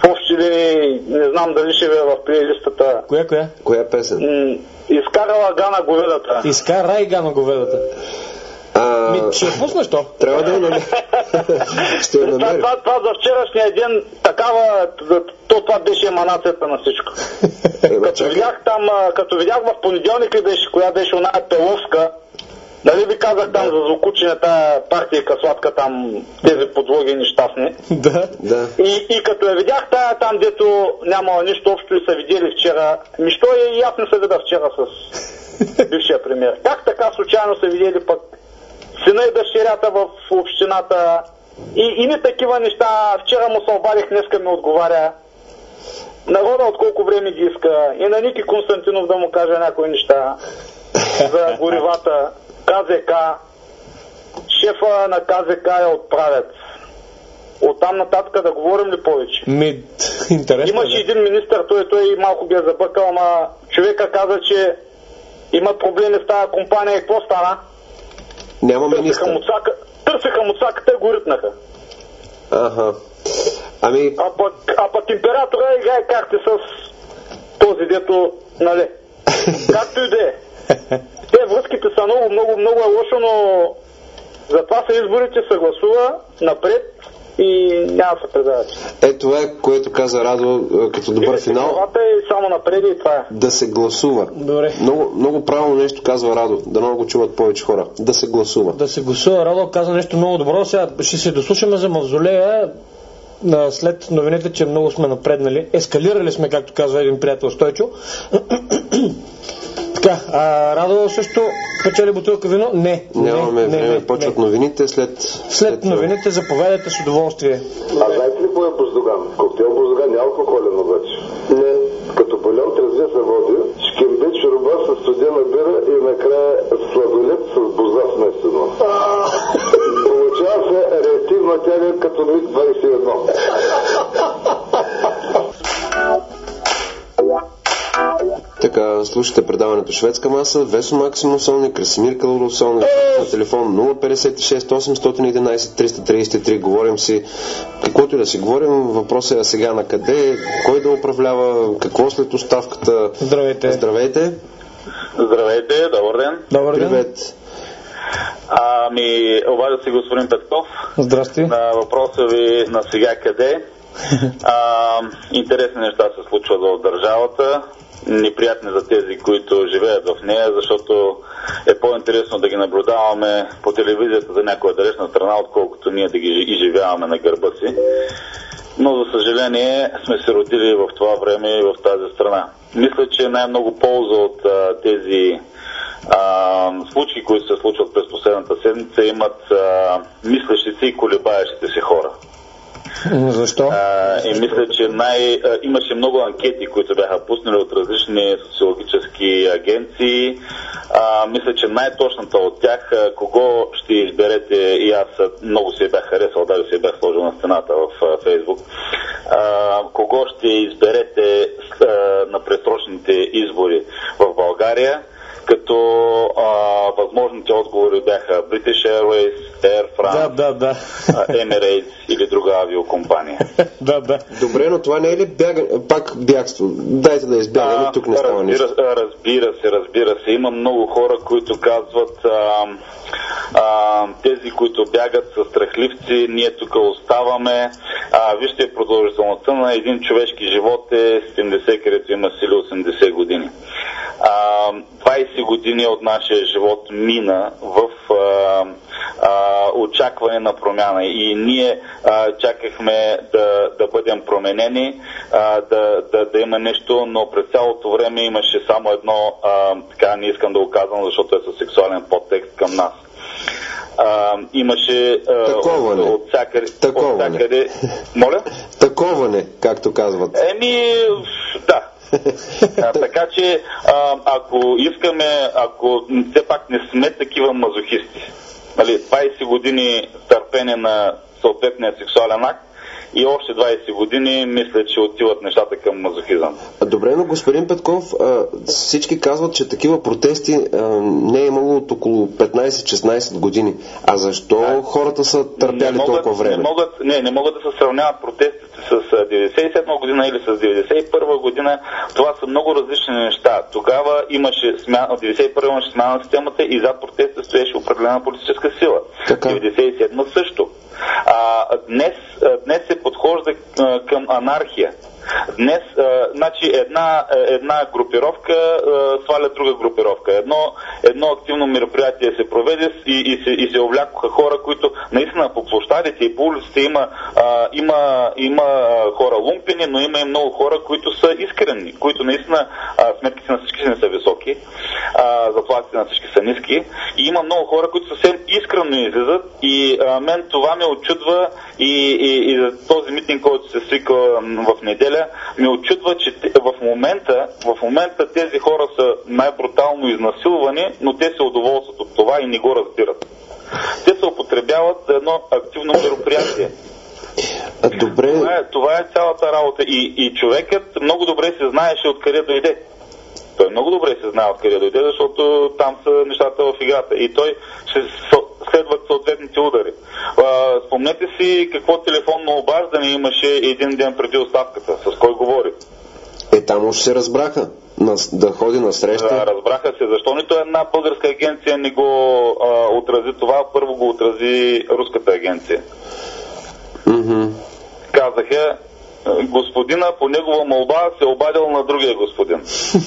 Speaker 16: в общи линии, не знам дали ще ви е в плейлистата.
Speaker 2: Коя, коя?
Speaker 3: Коя песен?
Speaker 16: М- изкарала Гана говедата.
Speaker 2: Изкарай Гана говедата.
Speaker 3: А...
Speaker 2: Ми, ще я пуснеш то?
Speaker 3: Трябва да я намеря. Ще я намеря.
Speaker 16: Това, това за вчерашния ден, такава, то това беше еманацията на всичко. Като видях там, като видях в понеделник ли беше, коя беше оная Пеловска, дали ви казах там за звукучене тая партийка сладка там, тези подлоги нещастни.
Speaker 2: Да,
Speaker 3: да.
Speaker 16: И, и като я видях тая там, дето нямала нищо общо и са видели вчера, ми що е и аз не се видя вчера с бившия премиер. Как така случайно са видели пък сина и дъщерята в общината и, и не такива неща. Вчера му се обадих, днеска ми отговаря. Народа от колко време ги иска. И на Ники Константинов да му каже някои неща за горивата. КЗК. Шефа на КЗК е отправец. Оттам нататък да говорим ли повече?
Speaker 2: Ми, интересно.
Speaker 16: Имаше един министър, той, той малко ги е забъркал, ама човека каза, че има проблеми с тази компания и какво стана?
Speaker 3: Няма министър.
Speaker 16: Муцака, търсиха муцаката и го ритнаха.
Speaker 3: Аха. Ами...
Speaker 16: А пък, а пък императора играе карти с този дето, нали? Както и да е. Те връзките са много, много, много е лошо, но затова са изборите, се гласува напред и няма да се предават.
Speaker 3: Е, това е, което каза Радо като добър и финал.
Speaker 16: Това е само напред и това е.
Speaker 3: Да се гласува.
Speaker 2: Добре.
Speaker 3: Много, много правилно нещо казва Радо. Да много го чуват повече хора. Да се гласува.
Speaker 2: Да се гласува. Радо каза нещо много добро. Сега ще се дослушаме за мавзолея. След новините, че много сме напреднали. Ескалирали сме, както казва един приятел Стойчо. Така, а Радо също печели бутилка вино? Не.
Speaker 3: Нямаме
Speaker 2: не,
Speaker 3: време.
Speaker 2: не,
Speaker 3: Почват
Speaker 2: не.
Speaker 3: новините след...
Speaker 2: След новините заповядайте с удоволствие.
Speaker 13: А знаете ли какво е Буздоган? Коктейл Буздоган е алкохолен обаче. Не. Като бульон трезвия се води, шкембит, шуруба с студена бира и накрая сладолет с буза смесено. Получава се реактивна тяга като Миг двайсет и едно.
Speaker 3: Така, слушате предаването Шведска маса, Весо Максимов Солник, Красимир Калуров Солник, на телефон нула петдесет и шест осемстотин и единайсет триста трийсет и три. Говорим си, каквото и да си говорим, въпросът е сега на къде, кой да управлява, какво след оставката.
Speaker 2: Здравейте.
Speaker 3: Здравейте.
Speaker 10: Здравейте, добър ден.
Speaker 2: Добър ден.
Speaker 3: Привет.
Speaker 10: Ами, обажда си господин Петков.
Speaker 2: Здрасти.
Speaker 10: На въпроса ви на сега къде. А, интересни неща се случват в държавата, неприятни за тези, които живеят в нея, защото е по-интересно да ги наблюдаваме по телевизията за някоя далечна страна, отколкото ние да ги изживяваме на гърба си. Но за съжаление сме се родили в това време и в тази страна. Мисля, че най-много полза от а, тези а, случаи, които се случват през последната седмица, имат а, мислещите и колебаещите се хора.
Speaker 2: Защо?
Speaker 10: А, и мисля, че най... а, имаше много анкети, които бяха пуснали от различни социологически агенции. А, мисля, че най-точната от тях, а, кого ще изберете, и аз много се бях харесал, даже се бях сложил на стената в а, Фейсбук, а, кого ще изберете а, на предсрочните избори в България, като а, възможните отговори бяха British Airways, Air France,
Speaker 2: да, да, да.
Speaker 10: Emirates или друга авиокомпания.
Speaker 2: да, да.
Speaker 3: Добре, но това не е ли бяга... пак бягство? Дайте да избягаме, тук не става
Speaker 10: разбира,
Speaker 3: нищо.
Speaker 10: Разбира се, разбира се. Има много хора, които казват а, а, тези, които бягат са страхливци, ние тук оставаме. А, вижте, продължителността на един човешки живот е седемдесет, където има сили осемдесет години. А, двайсет години от нашия живот мина в а, а, очакване на промяна и ние а, чакахме да, да бъдем променени, а, да, да, да има нещо, но през цялото време имаше само едно, а, така не искам да го казвам, защото е със сексуален подтекст към нас. А, имаше а,
Speaker 3: таковане.
Speaker 10: От, от всякъде,
Speaker 3: таковане.
Speaker 10: От всякъде... Моля?
Speaker 3: Таковане, както казват.
Speaker 10: Еми, да. А, така че, а, ако искаме, ако все пак не сме такива мазохисти, нали, двайсет години търпение на съответния сексуален акт и още двайсет години, мисля, че отиват нещата към мазохизъм.
Speaker 3: Добре, но господин Петков, всички казват, че такива протести не е имало от около петнайсет-шестнайсет години. А защо да. хората са търпяли
Speaker 10: не могат,
Speaker 3: толкова време?
Speaker 10: Не могат, не, не могат да се сравняват протестите с деветдесет и седма година или с деветдесет и първа година, това са много различни неща. Тогава имаше смяна, в деветдесет и първа имаше смяна на системата и зад протеста стоеше определена политическа сила.
Speaker 3: Така.
Speaker 10: деветдесет и седма също. А, днес, днес се подхожда към анархия. Днес, а, значи една, една групировка а, сваля друга групировка. Едно, едно активно мероприятие се проведе и, и, се, и се увлякоха хора, които наистина по площадите и по улиците има, а, има, има хора лумпени, но има и много хора, които са искрени, които наистина а, сметките на всички не са високи, а, заплатите на всички са ниски и има много хора, които съвсем искрено излизат и а, мен това ме очудва и, и, и за този митинг, който се свика в неделя, ме очудва, че в момента, в момента тези хора са най-брутално изнасилвани, но те се удоволстват от това и не го разбират. Те се употребяват за едно активно мероприятие.
Speaker 3: А, добре.
Speaker 10: Това е, това е цялата работа и, и човекът много добре се знаеше откъде дойде. Той много добре се знае откъде дойде, защото там са нещата в играта и той ще следват съответните удари. А, спомнете си какво телефонно обаждане имаше един ден преди оставката. С кой говори?
Speaker 3: Е, там още се разбраха на, да ходи на среща.
Speaker 10: Да, разбраха се. Защо нито една българска агенция не го а, отрази това? Първо го отрази руската агенция.
Speaker 3: Mm-hmm.
Speaker 10: Казаха, господина по негова молба се обадил на другия господин.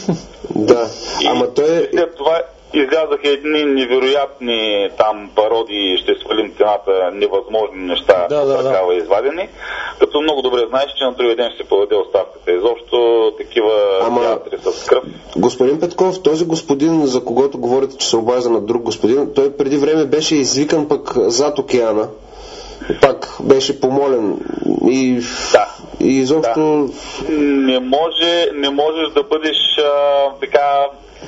Speaker 3: Да,
Speaker 10: и
Speaker 3: ама той...
Speaker 10: след това излязаха едни невероятни там пародии, ще свалим цената, невъзможни неща,
Speaker 2: да, да,
Speaker 10: такава
Speaker 2: да.
Speaker 10: извадени, като много добре знаеш, че на другия ден ще се подаде оставката. Изобщо такива
Speaker 3: Ама...
Speaker 10: театри с кръв.
Speaker 3: Господин Петков, този господин, за когото говорите, че се обажда на друг господин, той преди време беше извикан пък зад океана. Пак беше помолен и,
Speaker 10: да.
Speaker 3: и изобщо...
Speaker 10: Да. Не, може, не можеш да бъдеш а, така...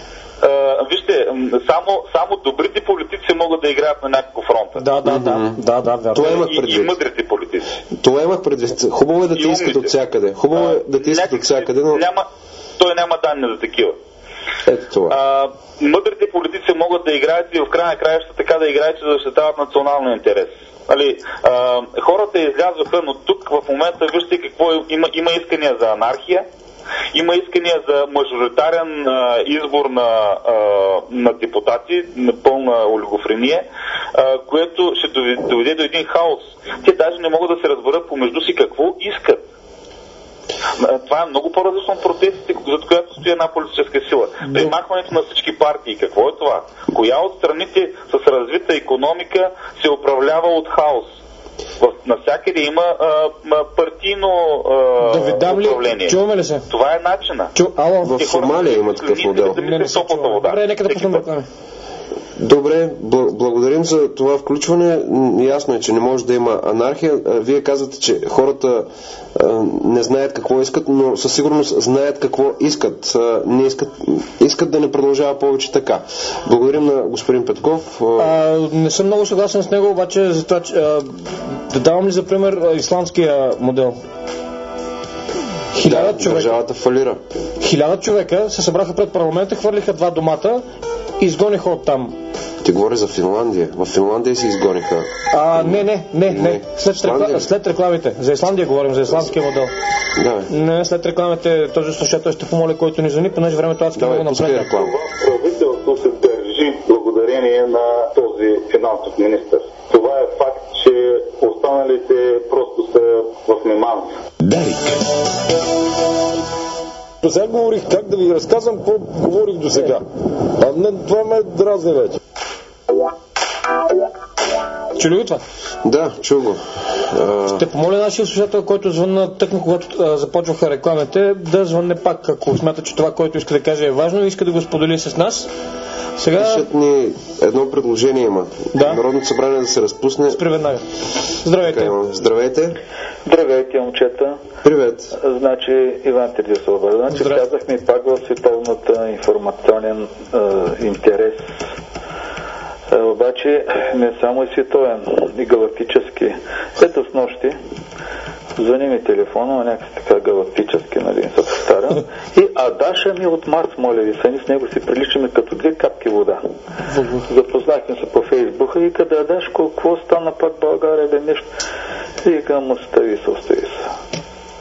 Speaker 10: Uh, вижте, само, само добрите политици могат да играят на някакво фронта.
Speaker 2: Да, да, да, да, да, да.
Speaker 3: Това имах
Speaker 10: предвид. И, и мъдрите политици.
Speaker 3: Това имах предвид. Хубаво е да те искат от всякъде. Хубаво е да те искат от всякъде, но...
Speaker 10: Няма, той няма данни за такива.
Speaker 3: Ето това.
Speaker 10: Uh, мъдрите политици могат да играят и в края на краища така да играят, че да защитават националния интерес. Али, а, хората излязоха, но тук в момента вижте какво е, има, има искания за анархия, има искания за мажоритарен а, избор на, а, на депутати, на пълна олигофрения, а, което ще доведе, доведе до един хаос. Те даже не могат да се разберат помежду си какво искат. Това е много по-различно от протестите, за която стои една политическа сила. Примахването на всички партии. Какво е това? Коя от страните с развита икономика се управлява от хаос? В, навсякъде има а, партийно а,
Speaker 2: да ви дам ли?
Speaker 10: управление.
Speaker 2: Чуваме ли се?
Speaker 10: Това е начина.
Speaker 2: Чу... Ало.
Speaker 3: В Сомалия има такъв модел.
Speaker 10: Да не се
Speaker 2: Добре, нека да пуснем реклами.
Speaker 3: Добре, благодарим за това включване. Ясно е, че не може да има анархия. Вие казвате, че хората не знаят какво искат, но със сигурност знаят какво искат. Не искат, искат да не продължава повече така. Благодарим на господин Петков.
Speaker 2: А, не съм много съгласен с него, обаче за това, че, а, да давам ли за пример исландския модел? Хиляда
Speaker 3: да,
Speaker 2: човека.
Speaker 3: Държавата фалира.
Speaker 2: Хиляда човека се събраха пред парламента, хвърлиха два домата и изгониха оттам.
Speaker 3: Ти говори за Финландия. В Финландия се изгониха.
Speaker 2: А, не, не, не, не. След, рекла... след рекламите. За Исландия говорим, за исландския модел.
Speaker 3: Да.
Speaker 2: Не, след рекламите този слушател ще помоля, който ни звъни, понеже времето аз много напред.
Speaker 10: Това правителство се държи благодарение на този финансов министър. Това е факт, че останалите просто са в меманс.
Speaker 14: Дарик.
Speaker 17: Сега говорих как да ви разказвам какво говорих до сега. А не, това ме дразни вече.
Speaker 2: Чу ли го това?
Speaker 3: Да, чу го. А...
Speaker 2: Ще помоля нашия слушател, който звънна тъкно, когато а, започваха рекламите, да звънне пак, ако смята, че това, което иска да каже е важно и иска да го сподели с нас. Сега...
Speaker 3: Пишат ни едно предложение има.
Speaker 2: Да.
Speaker 3: Народното събрание да се разпусне.
Speaker 2: Спри веднага. Здравейте.
Speaker 3: Така, здравейте.
Speaker 18: Здравейте, момчета.
Speaker 3: Привет.
Speaker 18: Значи, Иван Тредисова. Значи, казахме пак в световната информационен е, интерес. Е, обаче, не само и световен, и галактически. Ето с нощи звъни ми телефона, някакси така галактически, нали, се повтарям. И Адаша ми от Марс, моля ви, сами с него си приличаме като две капки вода. Запознахме се по Фейсбука и къде Адашко, какво стана пак България, бе нещо? И към остави се, остави се.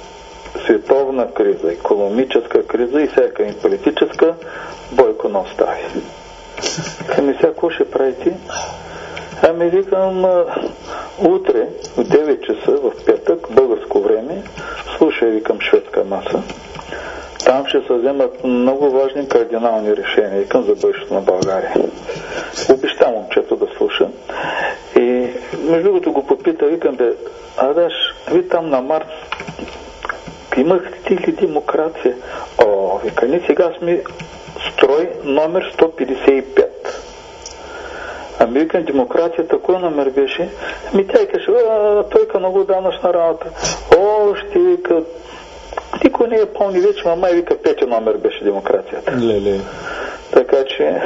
Speaker 18: световна криза, икономическа криза и всяка и политическа, Бойко не остави. Ами сега, какво ще правите? Ами викам, утре в девет часа в петък, българско време, слушай, викам, шведска маса. Там ще се вземат много важни кардинални решения, викам, за бъдещето на България. Обеща момчето да слуша. И между другото го попита, викам, бе, Адаш, ви там на Марс имахте ли демокрация? О, вика, ние сега сме строй номер сто петдесет и пет. Ами викам, демокрацията, кой номер беше? Ами тя каже, той много данъчна работа. О, ще вика, никой не е помни вече, ама май вика, пети номер беше демокрацията.
Speaker 2: Леле.
Speaker 18: Така че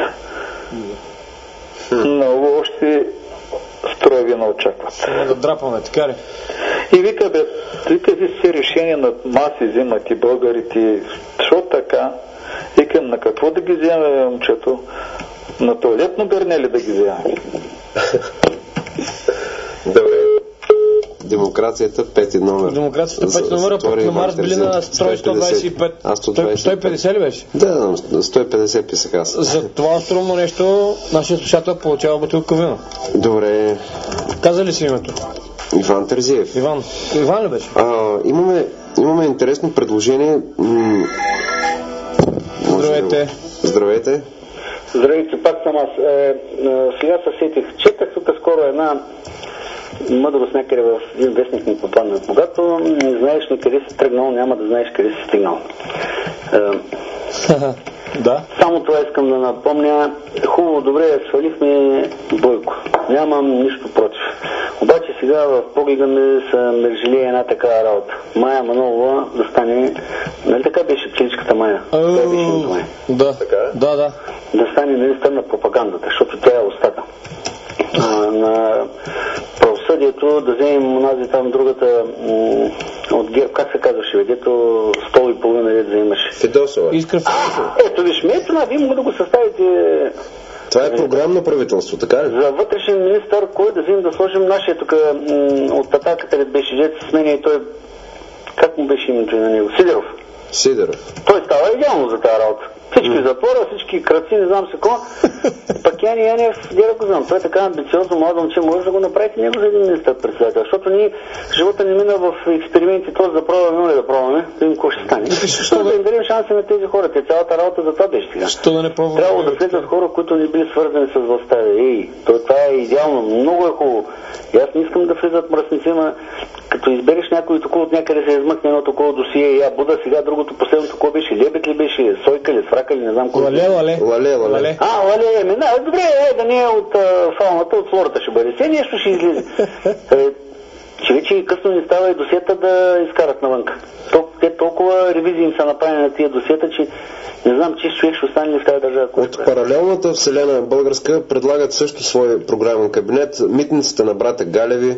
Speaker 18: много още строеви не очакват.
Speaker 2: Да драпаме, така ли?
Speaker 18: И вика, бе, вика, ви си решение на маси взимат и българите. Защо така? Викам, на какво да ги вземем, момчето? На туалетно гърне ли да ги вземем?
Speaker 3: Добре. Демокрацията пети номер.
Speaker 2: Демокрацията пети номер, а пък на Марс били на сто двадесет и пет.
Speaker 3: А сто двадесет и пет.
Speaker 2: сто и петдесет ли беше?
Speaker 3: Да, сто и петдесет писах аз.
Speaker 2: За това остромно нещо нашия слушател получава бутилка вина.
Speaker 3: Добре.
Speaker 2: Каза ли си името?
Speaker 3: Иван Терзиев.
Speaker 2: Иван. Иван ли беше?
Speaker 3: А, имаме, имаме интересно предложение. М-
Speaker 2: Здравейте.
Speaker 3: Здравейте.
Speaker 12: Здравейте, пак съм аз. Е, е, сега се сетих. Четах тук скоро една мъдрост някъде в един вестник ми попадна. Когато не знаеш на къде си тръгнал, няма да знаеш къде си стигнал. Е,
Speaker 2: да.
Speaker 12: Само това искам да напомня. Хубаво, добре, свалихме Бойко. Нямам нищо против. Обаче сега в погледа ми се мержили една такава работа. Майя Манолова да стане... Нали така беше пчеличката Майя? Това беше името Майя.
Speaker 2: Да. Да, да.
Speaker 12: Да стане министър на пропагандата, защото тя е устата. А, на правосъдието да вземем онази там другата м- от ГЕРБ, как се казваше, ведето стол и половина лет заимаше.
Speaker 3: Фидосова.
Speaker 2: Искра Фидосова.
Speaker 12: Ето виж, ме ето на, вие мога да го съставите.
Speaker 3: Това е програмно правителство, така ли?
Speaker 12: За вътрешен министър, кой да вземем да сложим нашия тук м- от атаката ли беше жец с мен и той, как му беше името на него? Сидеров.
Speaker 3: Сидеров.
Speaker 12: Той става идеално за тази работа. Всички mm. запора, всички кръци, не знам се какво. Пак Яни Янев, дира го знам. Той е така амбициозно, младо момче, може да го направите него за един министър-председател. Защото ние живота ни мина в експерименти, т.е. да пробваме, но ли да пробваме, да видим какво ще стане. Защо да им дадем шанси на тези хора? Те цялата работа за това беше сега.
Speaker 2: Що да не пробваме?
Speaker 12: Трябва да влезат хора, които не били свързани с властта. Ей, това е идеално, много е хубаво. И аз не искам да влизат мръсници, ма като избереш някой такова от някъде се измъкне едно такова досие и я буда, сега другото последно такова беше, лебед ли беше, сойка ли, срака ли, не знам какво.
Speaker 2: Лале, лале.
Speaker 3: Лале, лале.
Speaker 12: А, лале, ме, да, добре, е, да не е от а, фауната, от флората ще бъде. Все нещо ще излезе. е, че вече късно не става и досиета да изкарат навънка. Тол, те толкова ревизии им са направени на тия досиета, че не знам, че човек ще остане ли в тази държава.
Speaker 3: От паралелната вселена българска предлагат също свой програмен кабинет. Митниците на брата Галеви,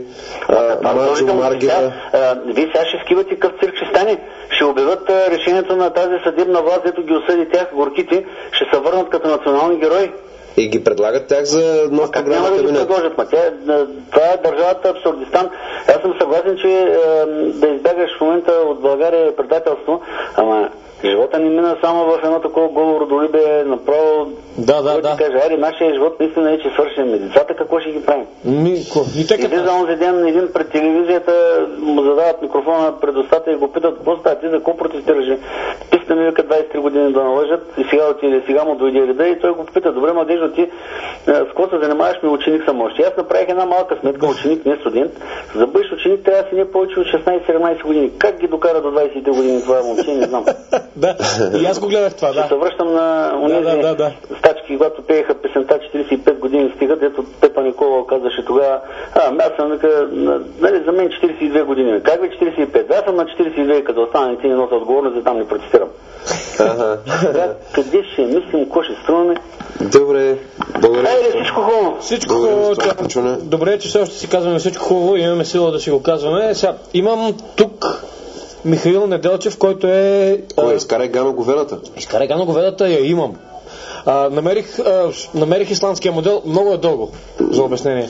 Speaker 3: Маджо Маргева.
Speaker 12: Вие сега ще скивате къв цирк ще стане. Ще обявят а, решението на тази съдебна власт, дето ги осъди тях, горките, ще се върнат като национални герои.
Speaker 3: И ги предлагат тях за нов програмен кабинет.
Speaker 12: Няма да ги предложат, ма тя, това е държавата Абсурдистан. Аз съм съгласен, че е, да избягаш в момента от България е предателство, ама живота ни мина само в едно такова голо родолюбие, направо...
Speaker 2: Да, да, да.
Speaker 12: Каже, айде, нашия живот наистина е, че свършим медицата, какво ще ги правим?
Speaker 2: Ми, ко? И те
Speaker 12: като... за онзи ден един пред телевизията му задават микрофона пред устата и го питат, какво става, ти за какво протестираш? Писна ми вика двадесет и три години да налъжат и сега, отиде, сега му дойде реда и той го пита, добре, младежо, ти с какво се занимаваш, ми ученик съм още. Аз направих една малка сметка, ученик, не студент. За да бъдеш ученик трябва да си не повече от шестнадесет-седемнадесет години. Как ги докара до двадесет и три години това момче, не знам.
Speaker 2: Да, и аз го гледах това, да.
Speaker 12: Ще се връщам на онези
Speaker 2: да, да, да.
Speaker 12: стачки, когато пееха песента четиридесет и пет години стига, дето Пепа Никола казваше тогава, а, аз съм, нека, нали, за мен четиридесет и две години. Как бе четиридесет и пет? Аз съм на четиридесет и две, като остана и ти не нося отговорност, за там не протестирам.
Speaker 3: Ага.
Speaker 12: Къде ще мислим, какво ще струваме?
Speaker 3: Добре, благодаря.
Speaker 12: Айде, всичко хубаво.
Speaker 2: Всичко хубаво. Добре, че все още си казваме всичко хубаво, имаме сила да си го казваме. Сега, имам тук Михаил Неделчев, който е...
Speaker 3: Кой, изкарай гано говедата?
Speaker 2: Изкарай гано говедата, я имам. А, намерих, а, намерих исландския модел, много е дълго за обяснение.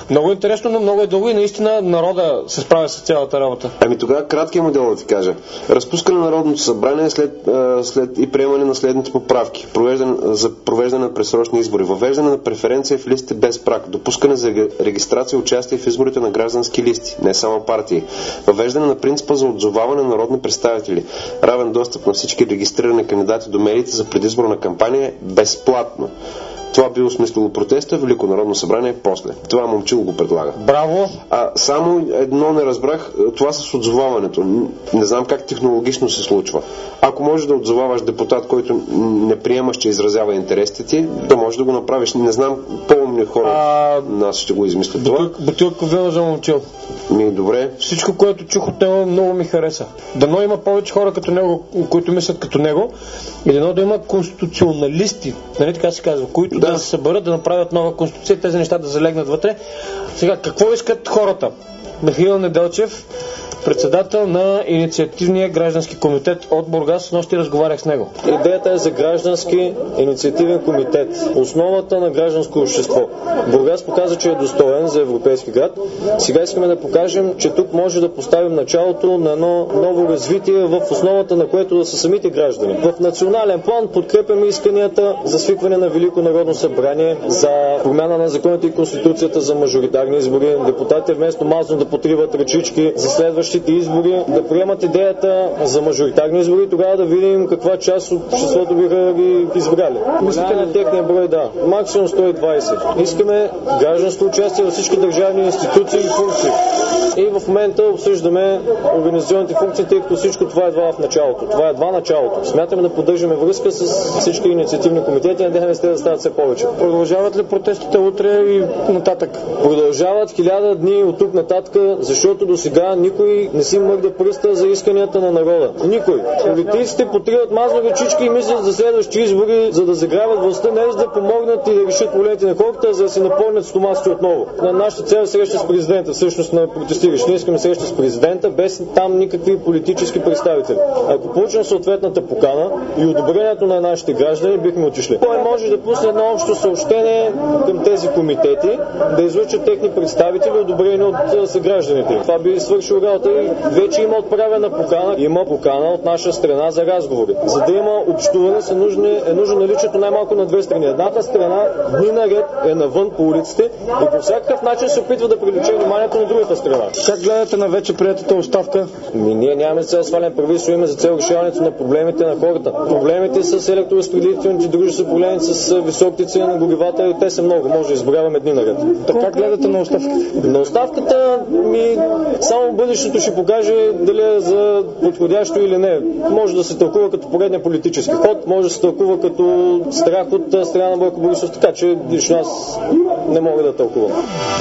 Speaker 2: Много интересно, но много е дълго и наистина народа се справя с цялата работа.
Speaker 3: Ами тогава краткият модел да ти кажа. Разпускане на Народното събрание след, а, след и приемане на следните поправки. Провеждане, за провеждане на предсрочни избори. Въвеждане на преференция в листите без праг. Допускане за регистрация и участие в изборите на граждански листи, не само партии. Въвеждане на принципа за отзоваване на народни представители. Равен достъп на всички регистрирани кандидати до медиите за предизборна кампания безплатно. Това би осмислило протеста, Велико народно събрание после. Това Момчил го предлага.
Speaker 2: Браво!
Speaker 3: А само едно не разбрах, това с отзоваването. Не знам как технологично се случва. Ако можеш да отзоваваш депутат, който не приемаш, че изразява интересите ти, да можеш да го направиш. Не знам, по-умни хора а... нас ще го измислят това.
Speaker 2: Бутилка вино за Момчил.
Speaker 3: Ми, добре.
Speaker 2: Всичко, което чух от него, много ми хареса. Дано има повече хора като него, които мислят като него, и дано да има конституционалисти, нали така се казва, които да, да се съберат, да направят нова конституция и тези неща да залегнат вътре. Сега, какво искат хората? Михаил Неделчев, председател на инициативния граждански комитет от Бургас, нощи разговарях с него.
Speaker 19: Идеята е за граждански инициативен комитет, основата на гражданско общество. Бургас показа, че е достоен за европейски град. Сега искаме да покажем, че тук може да поставим началото на едно ново развитие, в основата на което да са самите граждани. В национален план подкрепяме исканията за свикване на Велико народно събрание, за промяна на законите и конституцията за мажоритарни избори, депутати вместо мазно да потриват ръчички за следващите избори, да приемат идеята за мажоритарни избори, тогава да видим каква част от обществото биха ги избрали. Мислите ли техния брой? Да. Максимум сто и двайсет. Искаме гражданско участие във всички държавни институции и функции. И в момента обсъждаме организационните функции, тъй като всичко това е едва в началото. Това е едва началото. Смятаме да поддържаме връзка с всички инициативни комитети, надяваме се да стават все повече.
Speaker 2: Продължават ли протестите утре и нататък?
Speaker 19: Продължават хиляда дни от тук нататък, защото до сега никой не си мърда пръста за исканията на народа. Никой. Политиците потриват мазно ръчички и мислят за следващи избори, за да заграбят властта, не за да помогнат и да решат проблемите на хората, за да се напълнят стомасите отново. На нашата цел е среща с президента, всъщност на протестиращи. Ние искаме среща с президента, без там никакви политически представители. Ако получим съответната покана и одобрението на нашите граждани, бихме отишли. Той може да пусне едно общо съобщение към тези комитети, да излучат техни представители, одобрени от съгражданите. Това би свършило работа и вече има отправена покана, има покана от наша страна за разговори. За да има общуване са нужни, е нужно наличието най-малко на две страни. Едната страна дни наред е навън по улиците и по всякакъв начин се опитва да привлече вниманието на другата страна.
Speaker 2: Как гледате на вече приетата оставка?
Speaker 19: Ми, ние нямаме за цел свален правителство, имаме за цел решаването на проблемите на хората. Проблемите с електроразпределителните дружества, проблемите с високите цени на горивата, те са много, може да изброяваме дни наред.
Speaker 2: Така как гледате на оставката?
Speaker 19: На оставката ми само бъдещето ще покаже дали е за подходящо или не. Може да се тълкува като поредния политически ход, може да се тълкува като страх от страна на Бойко Борисов, така че лично аз не мога да тълкувам.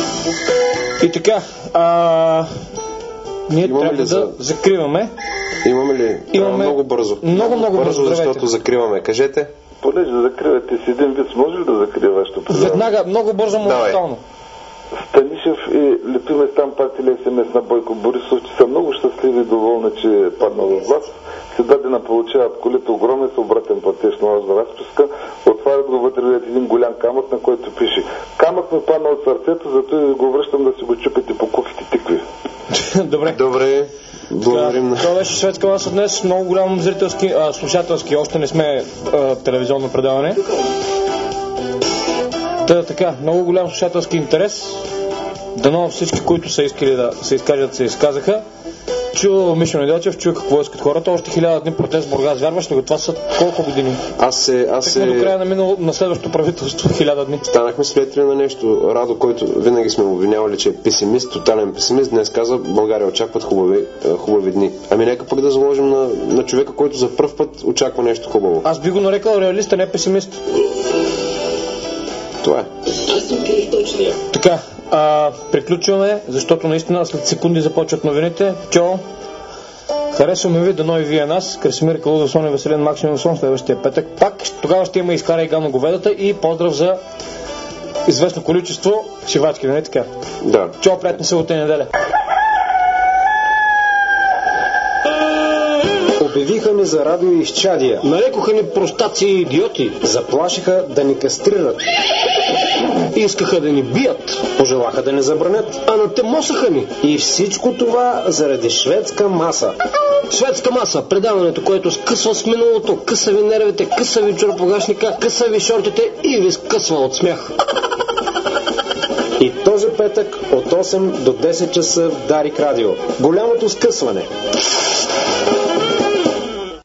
Speaker 2: И така, а... ние
Speaker 3: имаме
Speaker 2: трябва
Speaker 3: за...
Speaker 2: да закриваме.
Speaker 3: Имаме ли?
Speaker 2: Имаме...
Speaker 3: А, много бързо.
Speaker 2: Много, много бързо,
Speaker 3: бързо защото закриваме. Кажете.
Speaker 13: Понеже закривате с един вид, може ли да закрие вашето предаване?
Speaker 2: Веднага, много бързо, моментално.
Speaker 13: Станишев и Лепи Местан пратили ес ем ес на Бойко Борисов, че са много щастливи и доволни, че е паднал в власт. След дадена получават колите огромен с обратен платеж на важна разписка. Отварят го вътре един голям камък, на който пише: камък ми падна от сърцето, зато го връщам да си го чупите по кухите тикви.
Speaker 2: Добре.
Speaker 3: Добре. Благодарим на...
Speaker 2: Това беше Светска маса днес. Много голям зрителски, а, слушателски, още не сме а, телевизионно предаване. Та, така, много голям слушателски интерес. Дано всички, които са искали да се изкажат, се изказаха. Чу Мишо Неделчев, чу какво искат хората. Още хиляда дни протест в Бургас. Вярваш ли го? Това са колко години?
Speaker 3: Аз се... Аз се...
Speaker 2: до края на, минало, на следващото правителство хиляда дни.
Speaker 3: Станахме свидетели на нещо. Радо, който винаги сме обвинявали, че е песимист, тотален песимист, днес каза: България очакват хубави, хубави дни. Ами нека пък да заложим на, на човека, който за пръв път очаква нещо хубаво.
Speaker 2: Аз би го нарекал реалист, а не песимист.
Speaker 3: Това е.
Speaker 2: Така, а, приключваме, защото наистина след секунди започват новините. Чо, харесваме ви, дано и вие нас. Красимир Калудов, Соня Веселин, Максим Сон следващия петък. Пак тогава ще има изкара и гано говедата и поздрав за известно количество шивачки, нали така?
Speaker 3: Да.
Speaker 2: Чо, приятна събота и неделя.
Speaker 1: Обявиха ни за радиоизчадия. Нарекоха ни простаци и идиоти. Заплашиха да ни кастрират. Искаха да ни бият, пожелаха да ни забранят, а натемосаха ни. И всичко това заради шведска маса. Шведска маса, предаването, което скъсва с миналото, къса ви нервите, къса ви чорапогашника, къса ви шортите и ви скъсва от смях. И този петък от осем до десет часа в Дарик Радио. Голямото скъсване.